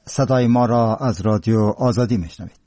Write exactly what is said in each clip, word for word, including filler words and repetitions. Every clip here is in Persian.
صدای ما را از رادیو آزادی میشنوید.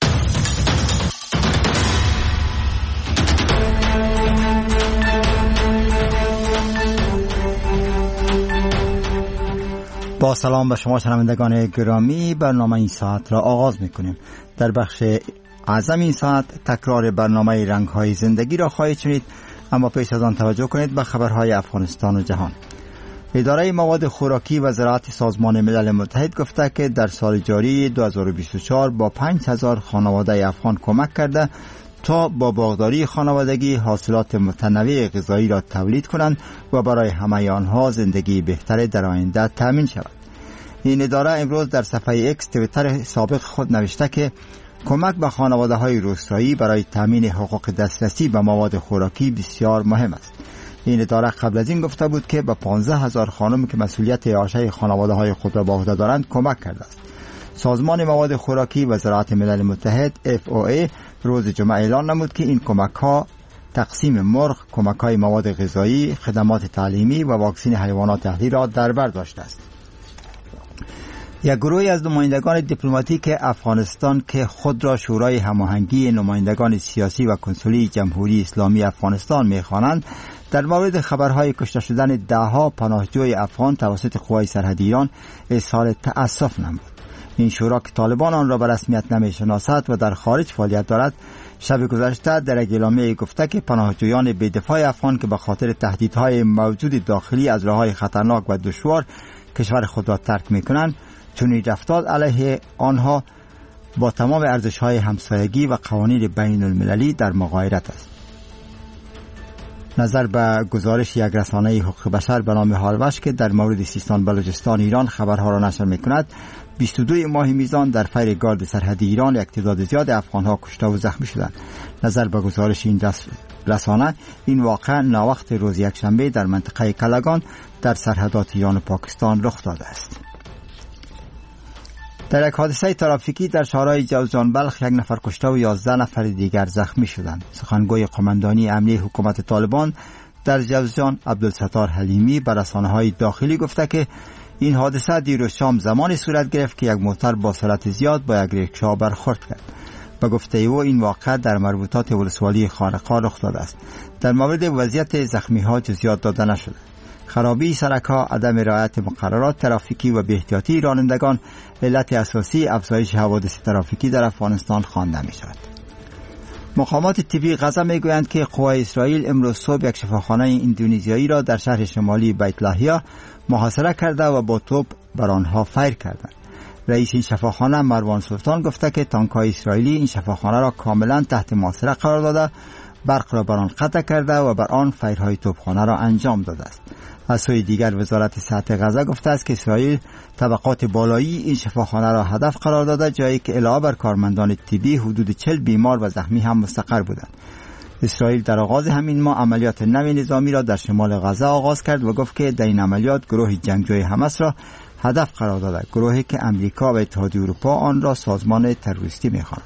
با سلام به شما شنوندگان گرامی، برنامه این ساعت را آغاز میکنیم. در بخش اعظم این ساعت تکرار برنامه رنگ‌های زندگی را خواهید شنید، اما پیش از آن توجه کنید به خبرهای افغانستان و جهان. اداره مواد خوراکی و زراعت سازمان ملل متحد گفته که در سال جاری دو هزار و بیست و چهار با پنج هزار خانواده افغان کمک کرده تا با باغداری خانوادگی حاصلات متنوع غذایی را تولید کنند و برای همه آنها زندگی بهتر در آینده تامین شود. این اداره امروز در صفحه اکس توییتر سابق خود نوشته که کمک به خانواده‌های روستایی برای تامین حقوق دسترسی به مواد خوراکی بسیار مهم است. این اداره قبل از این گفته بود که به پانزده هزار خانم که مسئولیت اعاشه خانواده‌های خود را به عهده دارند کمک کرده است. سازمان مواد خوراکی و زراعت ملل متحد اف او ای روز جمعه اعلان نمود که این کمک‌ها تقسیم مرغ، کمک‌های مواد غذایی، خدمات تعلیمی و واکسن حیوانات اهلی را در بر داشته است. یک گروهی از نمایندگان دیپلماتیک افغانستان که خود را شورای هماهنگی نمایندگان سیاسی و کنسولی جمهوری اسلامی افغانستان می‌خوانند، در مورد خبرهای کشته شدن ده‌ها پناهجوی افغان توسط قوای سرحدی ایران اظهار تأسف نمود. این شورا که طالبان آن را به رسمیت نمی‌شناسد و در خارج فعالیت دارد، شب گذشته در یک اعلامیه گفته که پناهجویان بی‌دفاع افغان که به خاطر تهدیدهای موجود داخلی از راه‌های خطرناک و دشوار کشور خود را ترک می‌کنند، چنین رفتار علیه آنها با تمام ارزش‌های همسایگی و قوانین بین المللی در مغایرت است. نظر به گزارش یک رسانه حقوق بشر به نام هالوش که در مورد سیستان بلوچستان ایران خبرها را نشر می‌کند، بیست و دو ماه میزان در فیر گارد سرحدی ایران یک تعداد زیاد افغان‌ها کشته و زخمی شدند. نظر به گزارش این رسانه، این واقعه ناوقت روز یکشنبه در منطقه کلگان در سرحدات ایران و پاکستان رخ داده است. در یک حادثه ترافیکی در شهرهای جوزجان بلخ یک نفر کشته و یازده نفر دیگر زخمی شدند. سخنگوی قماندانی امنیه حکومت طالبان در جوزجان عبدالستار حلیمی به رسانه‌های داخلی گفته که این حادثه دیروز شام زمانی صورت گرفت که یک موتر با سرعت زیاد با یک ریکشا برخورد کرد. به گفته او این واقعه در مربوطات ولسوالی خارقه رخ داده است. در مورد وضعیت زخمی‌ها جزئیات داده نشده. خرابی سرک‌ها، عدم رعایت مقررات ترافیکی و بی‌احتیاطی رانندگان علت اساسی افزایش حوادث ترافیکی در افغانستان خوانده می‌شود. مقامات طبی غزه می‌گویند که قوای اسرائیل امروز صبح یک شفاخانه اندونزیایی را در شهر شمالی بیت لاهیا محاصره کرده و با توپ بر آنها فیر کردند. رئیس این شفاخانه مروان سلطان گفته که تانک‌های اسرائیلی این شفاخانه را کاملا تحت محاصره قرار داده، برق را بر آن قطع کرده و بر آن فیرهای توپخانه را انجام داده است. از سوی دیگر وزارت صحت غزه گفته است که اسرائیل طبقات بالایی این شفاخانه را هدف قرار داده، جایی که علاوه بر کارمندان طبی حدود چهل بیمار و زخمی هم مستقر بودند. اسرائیل در آغاز همین ماه عملیات نوی نظامی را در شمال غزه آغاز کرد و گفت که در این عملیات گروه جنگجوی حماس را هدف قرار داده، گروهی که امریکا و اتحادیه اروپا آن را سازمان تروریستی می‌خوانند.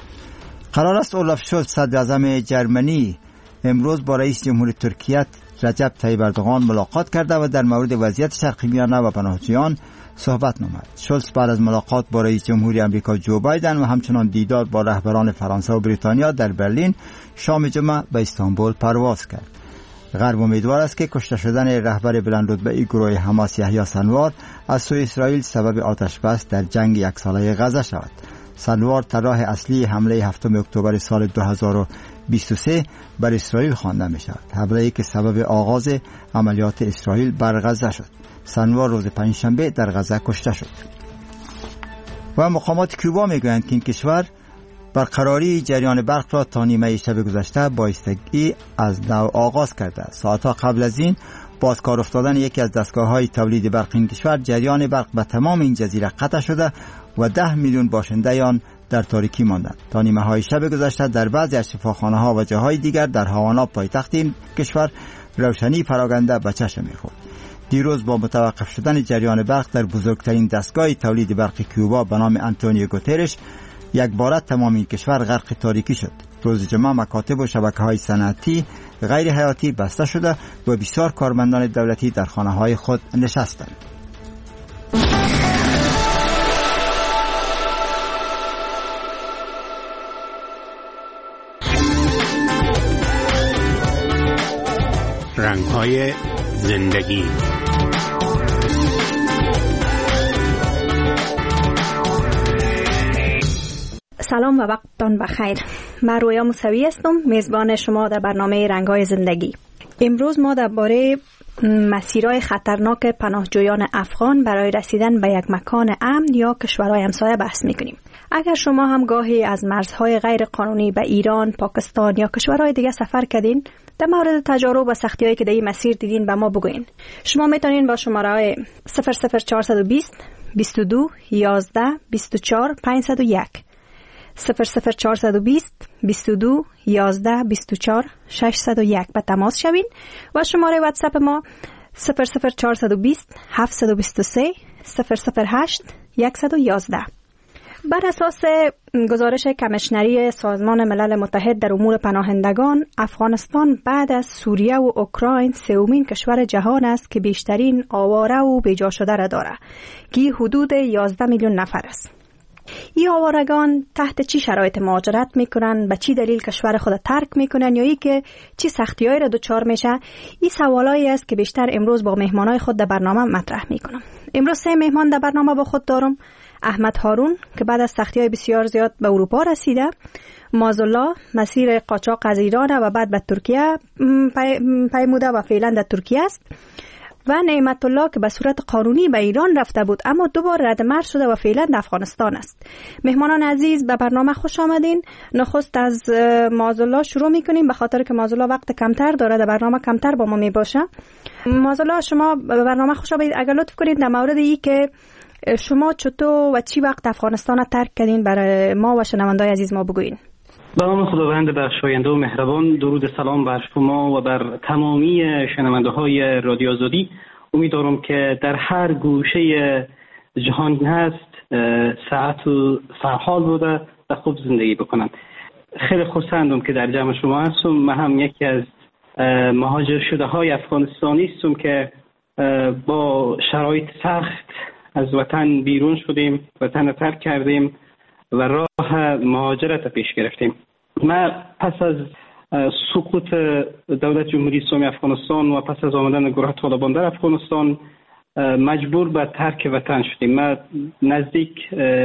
قرار است اولاف شولز صدر اعظم جرمنی امروز با رئیس جمهوری ترکیه رجب طیب اردوغان ملاقات کرده و در مورد وضعیت شرق میانه و پناهجویان صحبت نمود. شولز بعد از ملاقات با رئیس جمهوری آمریکا جو بایدن و همچنان دیدار با رهبران فرانسه و بریتانیا در برلین شام جمعه به استانبول پرواز کرد. غرب امیدوار است که کشته شدن رهبر بلندرتبه گروه حماس یحیی سنوار از سوی اسرائیل سبب آتش بس در جنگ یک ساله غزه شود. سنوار طراح اصلی حمله هفتم اکتبر سال دو هزار و بیست و سه بر اسرائیل خوانده می شود. حمله‌ای که سبب آغاز عملیات اسرائیل بر غزه شد. سنوار روز پنجشنبه در غزه کشته شد. و مقامات کوبا می گویند که این کشور برقراری جریان برق را تا نیمه شب گذشته با ایستگی از نو آغاز کرده است. ساعتها قبل از این با از کار افتادن یکی از دستگاه‌های تولید برق این کشور، جریان برق به تمام این جزیره قطع شده و ده میلیون باشنده آن در تاریکی ماندند. تا نیمه های شب گذشته در بعضی از شفاخانه‌ها و جاهای دیگر در هاوانا پایتخت این کشور روشنی پراکنده به چشم می‌خورد. دیروز با متوقف شدن جریان برق در بزرگترین دستگاه تولید برق کوبا به نام آنتونیو گوترش، یک باره تمام این کشور غرق تاریکی شد. روز جمعه مکاتب و شبکه‌های صنعتی غیر حیاتی بسته شده و بسیار کارمندان دولتی در خانه‌های خود نشستند. رنگ‌های زندگی. سلام و وقتتان بخیر. من رویا موسوی هستم، میزبان شما در برنامه رنگ‌های زندگی. امروز ما درباره مسیرهای خطرناک پناهجویان افغان برای رسیدن به یک مکان امن یا کشورهای همسایه بحث میکنیم. اگر شما هم گاهی از مرزهای غیر قانونی به ایران، پاکستان یا کشورهای دیگه سفر کردین، در مورد تجارب و سختی‌هایی که در این مسیر دیدین به ما بگوین. شما میتونین با شماره صفر صفر چهارصد و بیست بیست و دو یازده بیست و چهار پانصد و یک صفر صفر چهارصد و بیست بیست و دو یازده بیست و چهار ششصد و یک به تماس شوین و شماره واتساپ ما صفر صفر چهارصد و بیست هفتصد و بیست و سه صفر صفر هشت صد و یازده. بر اساس گزارش کمیشنری سازمان ملل متحد در امور پناهندگان، افغانستان بعد از سوریه و اوکراین سومین کشور جهان است که بیشترین آواره و بیجا شده را دارد که حدود یازده میلیون نفر است. این آوارگان تحت چی شرایط مهاجرت میکنن، به چی دلیل کشور خود ترک میکنن یا ای که چی سختی‌هایی را دچار میشه؟ این سوالایی است که بیشتر امروز با مهمانای خود در برنامه مطرح میکنم. امروز سه مهمان در برنامه با خود دارم. احمد هارون که بعد از سختی‌های بسیار زیاد به اروپا رسیده، مازالله مسیر قاچاق از ایران و بعد به ترکیه پیموده و فعلا در ترکیه است، و نعمت الله که به صورت قانونی به ایران رفته بود اما دوبار رد مرز شده و فعلا در افغانستان است. مهمانان عزیز به برنامه خوش آمدین. نخست از مازالله شروع میکنیم به خاطر که مازالله وقت کمتر داره، در برنامه کمتر با ما میباشه. مازالله شما به برنامه خوش آمدید. اگر لطف کنید در مورد این که شما چطور و چی وقت افغانستان را ترک کردین برای ما و شنوندای عزیز ما بگوین. به نام خداوند بخشاینده و مهربان، درود سلام بر شما و بر تمامی شنونده های رادیو آزادی. امیدوارم که در هر گوشه جهان هست ساعت و سرحال بوده و خوب زندگی بکنند. خیلی خوشحالم که در جمع شما هستم. من هم یکی از مهاجر شده های افغانستانی هستم که با شرایط سخت از وطن بیرون شدیم، وطن ترک کردیم و راه مهاجرت پیش گرفتیم. ما پس از سقوط دولت جمهوری اسلامی افغانستان و پس از آمدن گروه طالبان در افغانستان مجبور به ترک وطن شدیم. ما نزدیک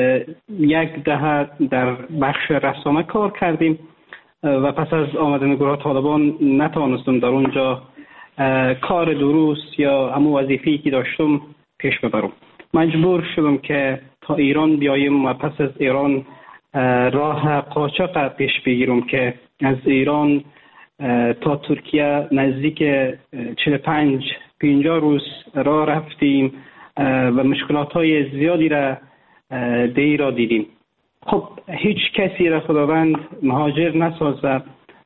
یک دهه در بخش رسانه کار کردیم و پس از آمدن گروه طالبان نتوانستم در اونجا کار درست یا همون وظیفه‌ای که داشتم پیش ببرم. مجبور شدم که تا ایران بیایم و پس از ایران راه قاچاق پیش بگیرم که از ایران تا ترکیه نزدیک چهل و پنج پنجاه روز راه رفتیم و مشکلات های زیادی را دی را دیدیم. خب هیچ کسی را خداوند مهاجر نسازه،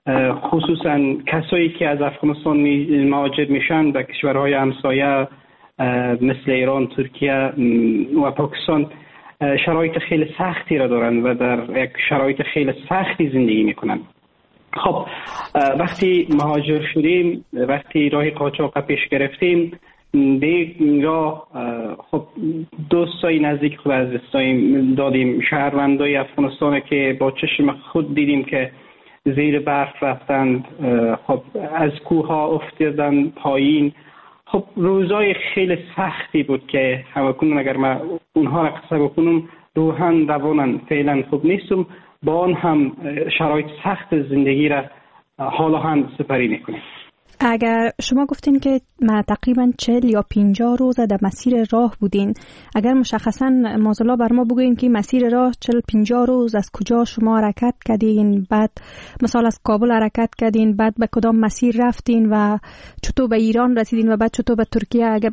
خصوصا کسایی که از افغانستان مهاجر میشن به کشورهای همسایه مثل ایران، ترکیه و پاکستان شرایط خیلی سختی را دارند و در یک شرایط خیلی سختی زندگی میکنند. خب وقتی مهاجر شدیم، وقتی راه قاچاق پیش گرفتیم، به این راه خب دوستای نزدیک خود از دستاییم دادیم، شهروندای افغانستان که با چشم خود دیدیم که زیر برف رفتند، خب از کوه ها افتادن پایین. خب روزای خیلی سختی بود که همکنون اگر من اونها را قصه بکنم روحاً رواناً فعلا خوب نیستم، با آن هم شرایط سخت زندگی را حالا هم سپری میکنیم. اگر شما گفتین که ما تقریبا چهل یا پنجاه روز در مسیر راه بودین، اگر مشخصا مازالله بر ما بگوین که مسیر راه چهل پنجاه روز از کجا شما حرکت کردین، بعد مثلا از کابل حرکت کردین، بعد به کدام مسیر رفتین و چطور به ایران رسیدین و بعد چطور به ترکیه؟ اگر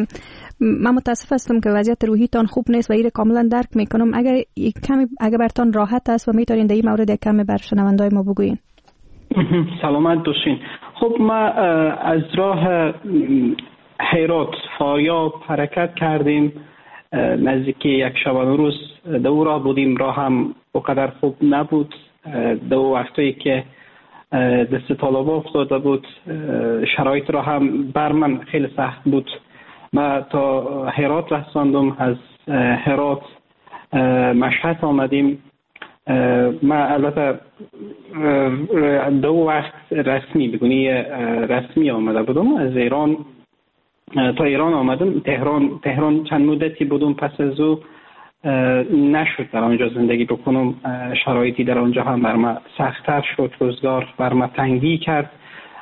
من متاسف هستم که وضعیت روحیتان خوب نیست و این کاملا درک میکنم. اگر کمی اگر برتان راحت است و میتونین در این مورد کمی بر شنوندای ما بگوین. سلامت باشین. خب ما از راه هرات فاریاب حرکت کردیم، نزدیک یک شبانه روز دو راه بودیم. راه هم اونقدر خوب نبود، دو وقتی که دست طالبان افتاده بود، شرایط راه هم بر من خیلی سخت بود. ما تا هرات رساندم، از هرات مشهد آمدیم ما البته دو وقت رسمی بگونی رسمی آمده بودم از ایران تا ایران آمدم. تهران تهران چند مدتی بودم. پس از او نشد در آنجا زندگی بکنم. شرایطی در آنجا هم بر من سخت‌تر شد. روزگار بر من تنگی کرد.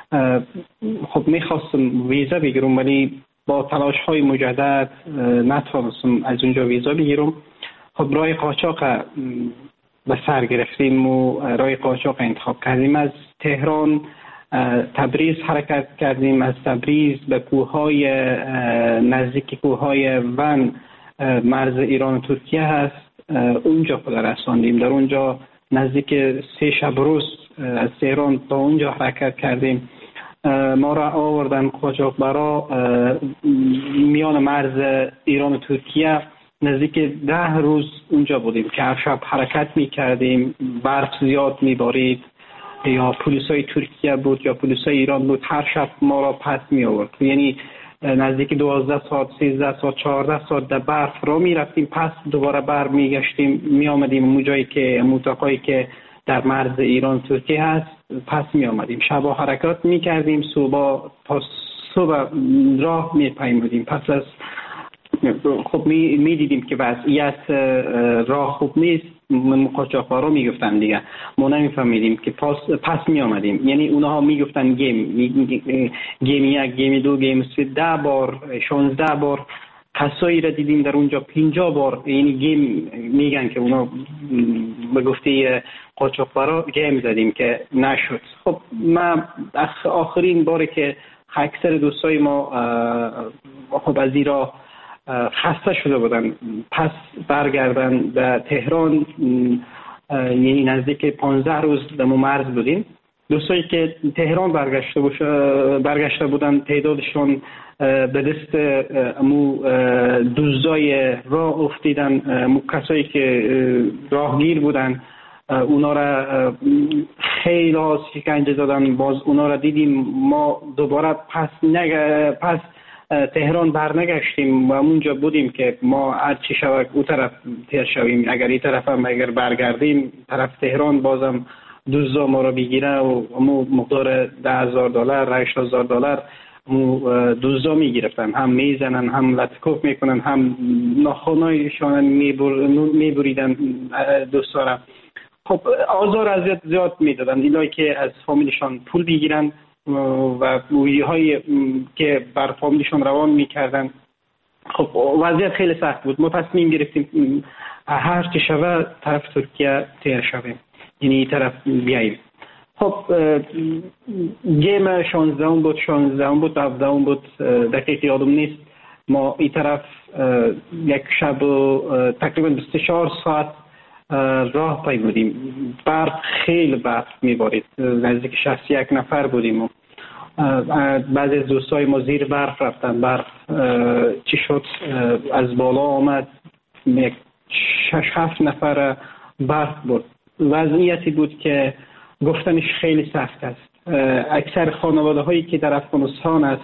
خب میخواستم ویزا بگیرم ولی با تلاش های مجدد نتوانستم از اونجا ویزا بگیرم. خب راه قاچاق به سر گرفتیم و راه قاچاق انتخاب کردیم. از تهران تبریز حرکت کردیم. از تبریز به کوههای نزدیک کوههای ون مرز ایران و ترکیه هست، اونجا خود رساندیم. در اونجا نزدیک سه شب روز از تهران تا اونجا حرکت کردیم. ما را آوردن قاچاقبرا میان مرز ایران و ترکیه. نزدیک ده روز اونجا بودیم که هر شب حرکت می کردیم. برف زیاد می بارید، یا پلیسای ترکیه بود یا پلیسای ایران بود، هر شب ما را پس می آورد. یعنی نزدیک دوازده ساعت، سیزده ساعت، چهارده ساعت در برف را می رفتیم، پس دوباره بر می گشتیم، می آمدیم اون جایی که منطقه‌ای که در مرز ایران ترکیه هست پس می آمدیم. شبا حرکات می کردیم، صبح تا صبح راه می پیمودیم. پس از خب می, می دیدیم که وضعیت راه خوب نیست. قاچاقبرا می گفتن دیگه، ما نمی فهمیدیم که پس, پس می آمدیم. یعنی اونها می گفتن گیم گیم یک، گیم دو، گیم سه، ده بار، شانزده بار. کسایی را دیدیم در اونجا پنجاه بار یعنی گیم میگن که اونا به گفته قاچاقبرا گیم زدیم که نشد. خب ما آخرین باری که اکثر دوستای ما خب از ایران خسته شده بودن پس برگردن به تهران، یعنی نزدیک پانزده روز در مرز بودیم. دوستایی که تهران برگشته برگشته بودن تعدادشون به دست امو دزدای راه افتیدن. امو کسایی که راهگیر بودن اونا را خیلی شکنجه دادن. باز اونا را دیدیم. ما دوباره پس نگ... پس تهران برنگشتیم و اونجا بودیم که ما هر چی شود او طرف تیر شویم. اگر این طرف هم اگر برگردیم طرف تهران بازم دزدا ما را بگیره و امو مقدار ده هزار دلار، هشت هزار دلار دزدا میگرفتن، هم میزنن، هم لطکوف میکنن، هم ناخنایشان میبریدن دوستا را. خب آزار اذیت زیاد میدادن. اینایی که از فامیلشان پول بگیرن و بویی هایی که بر فامیلشان روان میکردن. خب وضعیت خیلی سخت بود. ما تصمیم گرفتیم هر چه شود طرف ترکیه تیر شویم، یعنی این طرف بیاییم. خب گیم شانزده بود، شانزده بود، هفده بود، دقیق یادم نیست. ما این طرف یک شب تقریبا بیست و چهار ساعت راه پیمودیم. برف خیلی برف میبارید. نزدیک شصت و یک نفر بودیم. بعضی از دوستای ما زیر برف رفتن. برف چی شد از بالا آمد، یک شش هفت نفر برف بود. وضعیتی بود که گفتنش خیلی سخت است. اکثر خانواده هایی که در افغانستان است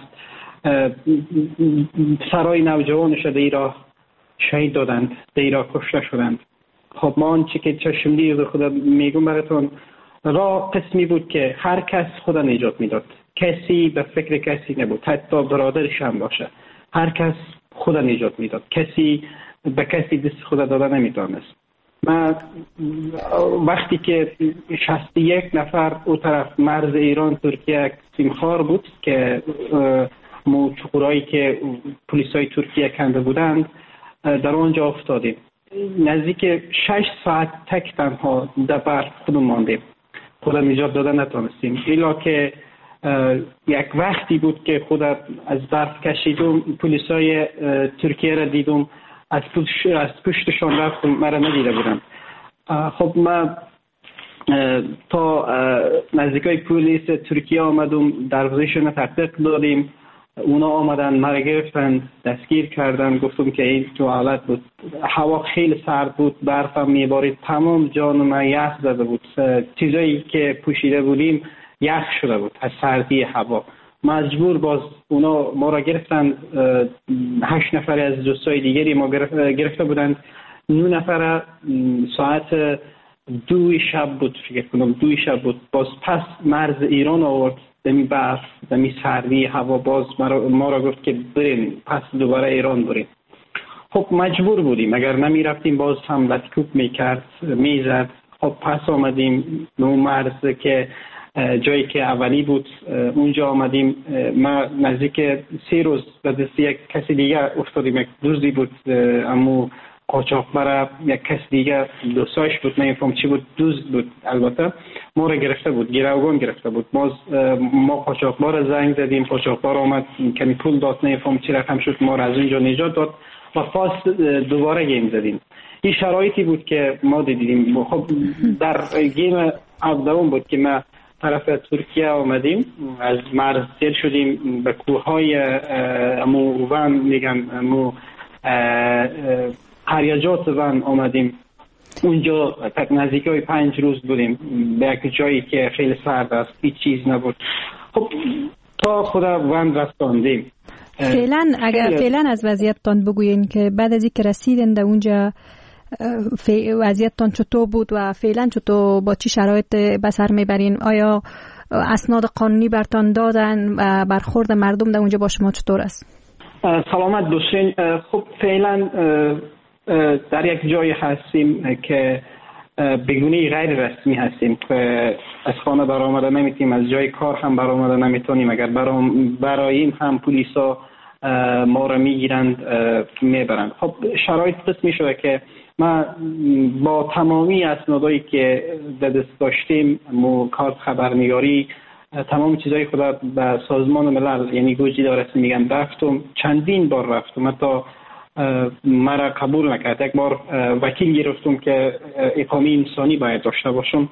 سرای نوجوانش در ایران شهید دادند، در ایران کشته شدند. خب ما آنچه که چشمدید خدا میگم براتون، راه قسمی بود که هر کس خدا نجات میداد. کسی به فکر کسی نبود، حتی برادرش هم باشه. هر کس خدا نجات میداد. کسی به کسی دست خدا داده نمیتونست. ما وقتی که شصت و یک نفر او طرف مرز ایران ترکیه سیمخوار بود که مو چقورایی که پلیسای ترکیه کنده بودند در آنجا افتادیم. نزدیک شش ساعت تک تنها در برف خودمون ماندیم. خدا نجات داده نتونستیم. الا که یک وقتی بود که خدا از برف کشیدم، پلیسای ترکیه را دیدم، از پشت از پشتشان رفتم، مرا ندیده بودم. خب ما تا نزدیکای پلیس ترکیه آمدم، دروازه‌شون تحقیق دادیم. اونا آمدن مرا گرفتن، دستگیر کردن. گفتم که این تو حالت بود. هوا خیلی سرد بود، برف هم میبارید. تمام جان من یخ زده بود. چیزایی که پوشیده بودیم یخ شده بود از سردی هوا. مجبور باز اونا ما را گرفتن. هشت نفر از دوستای دیگری ما گرفته بودند. نه نفر ساعت دوی شب بود، فکر کنم دوی شب بود، باز پس مرز ایران آورد، دمی برف دمی سردی هوا، باز ما را گفت که بریم پس دوباره ایران بریم. خب مجبور بودیم، اگر نمی رفتیم باز هم لطکوب میکرد میزد. خب پس آمدیم اون مرز که جایی که اولی بود اونجا آمدیم. ما نزدیک سه روز به دست یک کسی دیگه افتادیم، یک دوزی بود امو قاچاقبر، یک کس دیگه دوستاش بود، نمیفهم چی بود، دوز بود البته، ما را گرفته بود، گروگان گرفته بود. ما ما قاچاقبر زنگ زدیم، قاچاقبر آمد کمی پول داد، نمیفهم چی رقم شد، ما را از اونجا نجات داد و پاس دوباره گیم زدیم. این شرایطی بود که ما دیدیم. خب در گیم اولم بود که ما طرف ترکیه آمدیم، از مرز سیر شدیم به کوههای امو ون میگن امو قریجات ون آمدیم. اونجا تک نزدیک های پنج روز بودیم به یک جایی که خیلی سرد است، هیچ چیز نبود. خب تا خدا ون رساندیم. فعلا اگر فعلا از وضعیتتان بگوین که بعد از اینکه رسیدین در اونجا وضعیتتان چطور بود و فعلا چطور با چی شرایط به سر میبرین؟ آیا اسناد قانونی برتان دادن و برخورد مردم در اونجا با شما چطور است؟ سلامت باشین. خب فعلا در یک جای هستیم که بگونه غیر رسمی هستیم، از خانه برآمده نمیتونیم، از جای کار هم برآمده نمیتونیم. اگر براییم هم پلیسا ما را میگیرند میبرند. خب شرایط قسمی شده که ما با تمامی اسنادایی که در دست داشتیم، مو کارت خبرنگاری، تمام چیزای خدا به سازمان ملل یعنی گوجی دارست میگن رفتم، چندین بار رفتم، حتی مرا قبول نکرد. یک بار وکیل گرفتم که اقامه انسانی باید داشته باشم،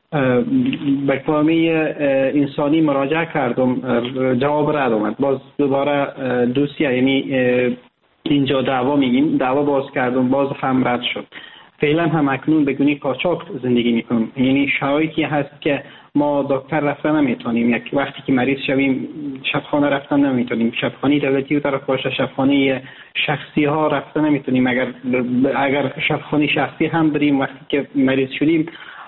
به اقامه انسانی مراجعه کردم، جواب رد آمد. باز دوباره دوسیه یعنی اینجا دعوا میگیم، دعوا باز کردم، باز هم رد شد. فعلا هم اکنون بگونی قاچاق زندگی میکنم. یعنی شرایطی هست که ما دکتر رفتن نمیتونیم، یک وقتی که مریض شویم شبخانه رفتن نمیتونیم، شبخانه دولتی و طرف باشه، شبخانه شخصی ها رفتن نمیتونیم. اگر اگر شبخانه شخصی هم بریم وقتی که مریض شدیم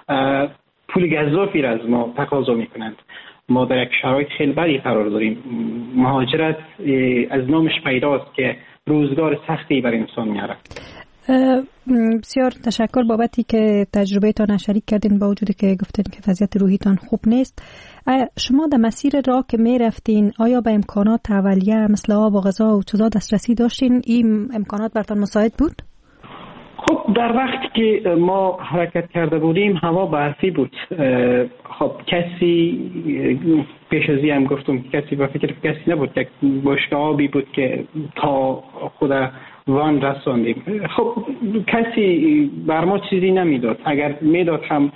پول گزافی را از ما تقاضا میکنند. ما در یک شرایط خیلی بدی قرار داریم. مهاجرت از نامش پیداست که روزگار سختی بر انسان میاره. بسیار تشکر بابتی که تجربه تان شریک کردین، با وجودی که گفتین که وضعیت روحیتان خوب نیست. شما در مسیر راه که می رفتین آیا به امکانات اولیه مثل آب و غذا و چیزا دسترسی داشتین؟ این امکانات برتان مساعد بود؟ خب در وقتی که ما حرکت کرده بودیم هوا برفی بود. خب کسی پیش از این هم گفتم کسی با فکر کسی نبود، یک بشکه آبی بود که تا خود وان رساندیم. خب کسی بر ما چیزی نمیداد، اگر میداد هم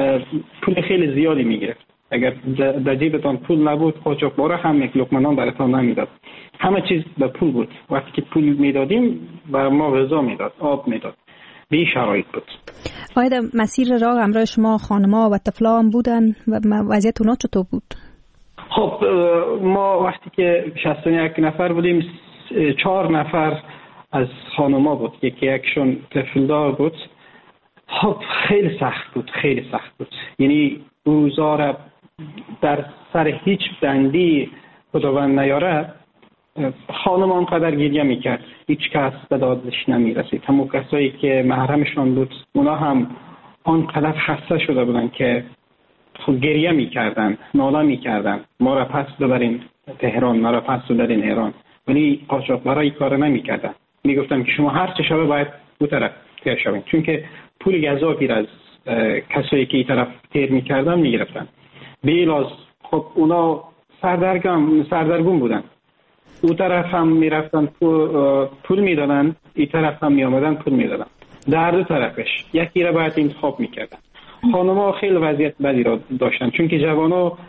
پول خیلی زیادی میگرفت. اگر در جیبتان پول نبود قاچاقبر هم یک لقمه نان براتان نمیداد، همه چیز به پول بود. وقتی که پول میدادیم بر ما غذا میداد، آب میداد. به شرایط بود. آیا در مسیر راه همراه شما خانما و طفلا هم بودن و وضعیت اونا چطور بود؟ خب ما وقتی که شصت و یک نفر بودیم، چهار نفر از خانما بود، یکی یکشون طفلدار بود. خب خیلی سخت بود، خیلی سخت بود. یعنی روزا در سر هیچ بندی خداوند نیاره خانم آنقدر گریه میکرد، هیچ کس به دادش نمیرسید. همون کسایی که محرمشان بود اونا هم آنقدر خسته شده بودن که خود گریه میکردن، ناله میکردن ما را پس ببرین تهران، ما را پس ببرین ایران. ولی قاچاقبرا این کار نمیکردن، میگفتن که شما هر چه شبه باید دو طرف تیر شوین، چون که پول گزافی از کسایی که این طرف تیر میکردن میگرفتن. بیلاز خب اونا سردرگم سردرگم بودن، او طرف هم میرفتن پول میدادن، این طرف هم میامدن پول میدادن، در دو طرفش یکی را باید انتخاب میکردن. خانم‌ها خیلی وضعیت بدی را داشتن، چون که جوانا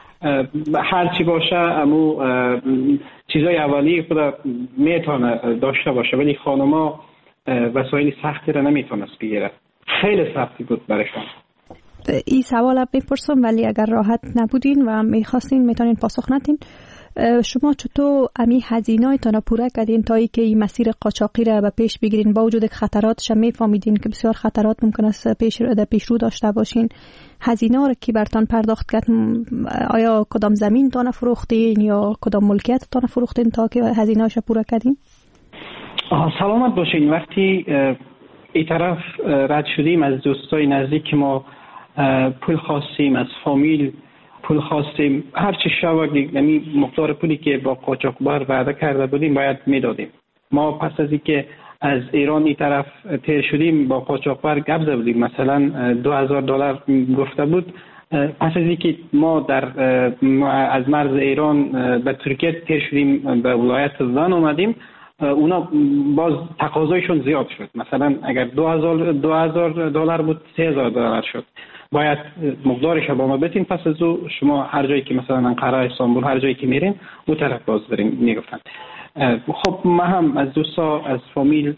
هر چی باشه امو چیزای اولیه خدا میتونه داشته باشه، ولی خانم‌ها وسایل سختی را نمیتونست بگیره. خیلی سختی بود برشان. این سوال بپرسم ولی اگر راحت نبودین و میخواستین میتونین پاسخ ندین. شما چطور امی هزینه‌تان را پوره کردین تا اینکه این مسیر قاچاقی را به پیش بگیرین؟ با وجود خطراتش میفهمیدین که بسیار خطرات ممکن است پیش در پیش رو داشته باشین. هزینه را کی برتان پرداخت کرد؟ آیا کدام زمین تان فروختین یا کدام ملکیت تان فروختین تا که هزینه‌اش پوره کردین؟ سلامت باشین. وقتی این طرف رد شدیم از دوستای نزدیک ما، پول خواستیم از فامیل، پول خواستیم، هر چی شود، یعنی مقدار پولی که با قاچاقبر وعده کرده بودیم باید میدادیم. ما پس از اینکه از ایران این طرف تیر شدیم با قاچاقبر گپ زده بودیم، مثلا دو هزار دلار گفته بود. پس از اینکه ما در از مرز ایران به ترکیه تیر شدیم به ولایت زن اومدیم، اونا باز تقاضایشون زیاد شد. مثلا اگر دو هزار دلار بود سه هزار دلار شد. باید مقدارش با ما بتین، پس از او شما هر جایی که مثلا انقره، استانبول، هر جایی که میرین اون طرف باز بریم میگفتن. خب ما هم از دوستا از فامیل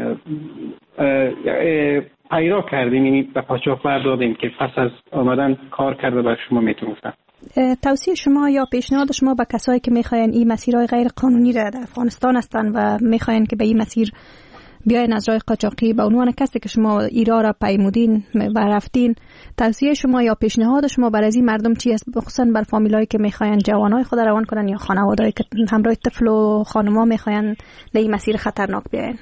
پیدا کردیم، یعنی به قاچاقبر دادیم که پس از آمدن کار کرده بر شما میتونستن. توصیه شما یا پیشنهاد شما به کسایی که میخواین این مسیرهای غیر قانونی را در افغانستان هستن و میخواین که به این مسیر بیاین از راه قاچاقی، به عنوان کسی که شما ایران را پیمودین و رفتین، توصیه شما یا پیشنهاد شما برای این مردم چی است، خصوصا بر فامیلایی که میخواین جوانای خود روان کنن یا خانواده‌ای که همراه طفل و خانما میخواین به این مسیر خطرناک بیاین؟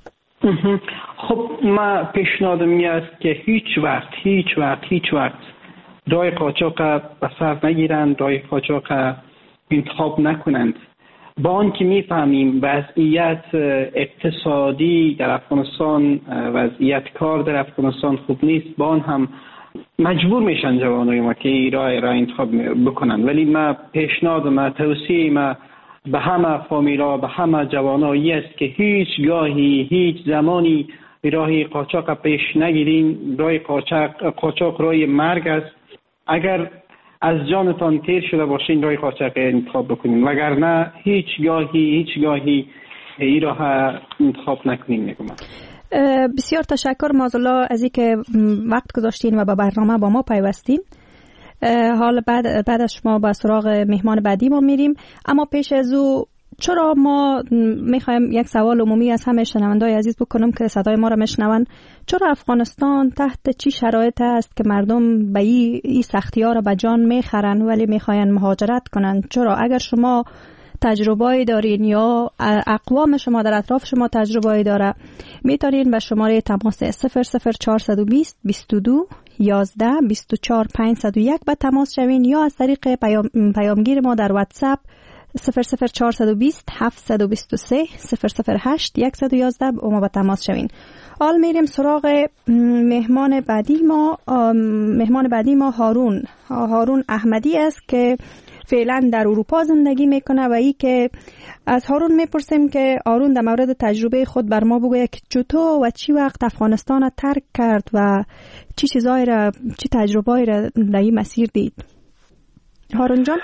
خب ما پیشنهادم این است که هیچ وقت هیچ وقت هیچ وقت راه قاچاق به سر نگیرند، راه قاچاق انتخاب نکنند. با آن که میفهمیم وضعیت اقتصادی در افغانستان، وضعیت کار در افغانستان خوب نیست، با آن هم مجبور میشن جوانای ما که این راه را انتخاب بکنن. ولی ما پیشنهاد ما توصیه ما به همه فامیلا، به همه جوانایی است که هیچ گاهی هیچ زمانی راه قاچاق پیش نگیرین. راه قاچاق قاچاق راه مرگ است. اگر از جانتان تیر شده باشین راه قاچاق انتخاب بکنین، وگرنه هیچ گاهی هیچ گاهی این راه انتخاب نکنین. میگم بسیار تشکر مازالله از اینکه وقت گذاشتین و با برنامه با ما پیوستین. حالا بعد بعد از شما با سراغ مهمان بعدی ما میریم، اما پیش از او چرا ما میخوایم یک سوال عمومی از همه شنوندای عزیز بکنم که صدای ما را میشنون. چرا افغانستان تحت چی شرایط است که مردم به این سختی‌ها را به جان میخرن ولی میخواین مهاجرت کنن؟ چرا؟ اگر شما تجربه‌ای دارین یا اقوام شما در اطراف شما تجربه‌ای داره، میتونین به شماره تماس صفر صفر چهار دو صفر بیست و دو یازده بیست و چهار پنجصد و یک به تماس شوین یا از طریق پیام پیامگیر ما در واتساپ صفر صفر چهار دو صفر هفت دو سه صفر صفر هشت یک یک یک با ما به تماس شوین. حال میریم سراغ مهمان بعدی ما. مهمان بعدی ما هارون هارون احمدی است که فعلا در اروپا زندگی میکنه و ای که از هارون میپرسیم که هارون در مورد تجربه خود بر ما بگوید که چطور و چی وقت افغانستان را ترک کرد و چی چیزایی را، چی تجربه‌ای را در این مسیر دید. هارون جان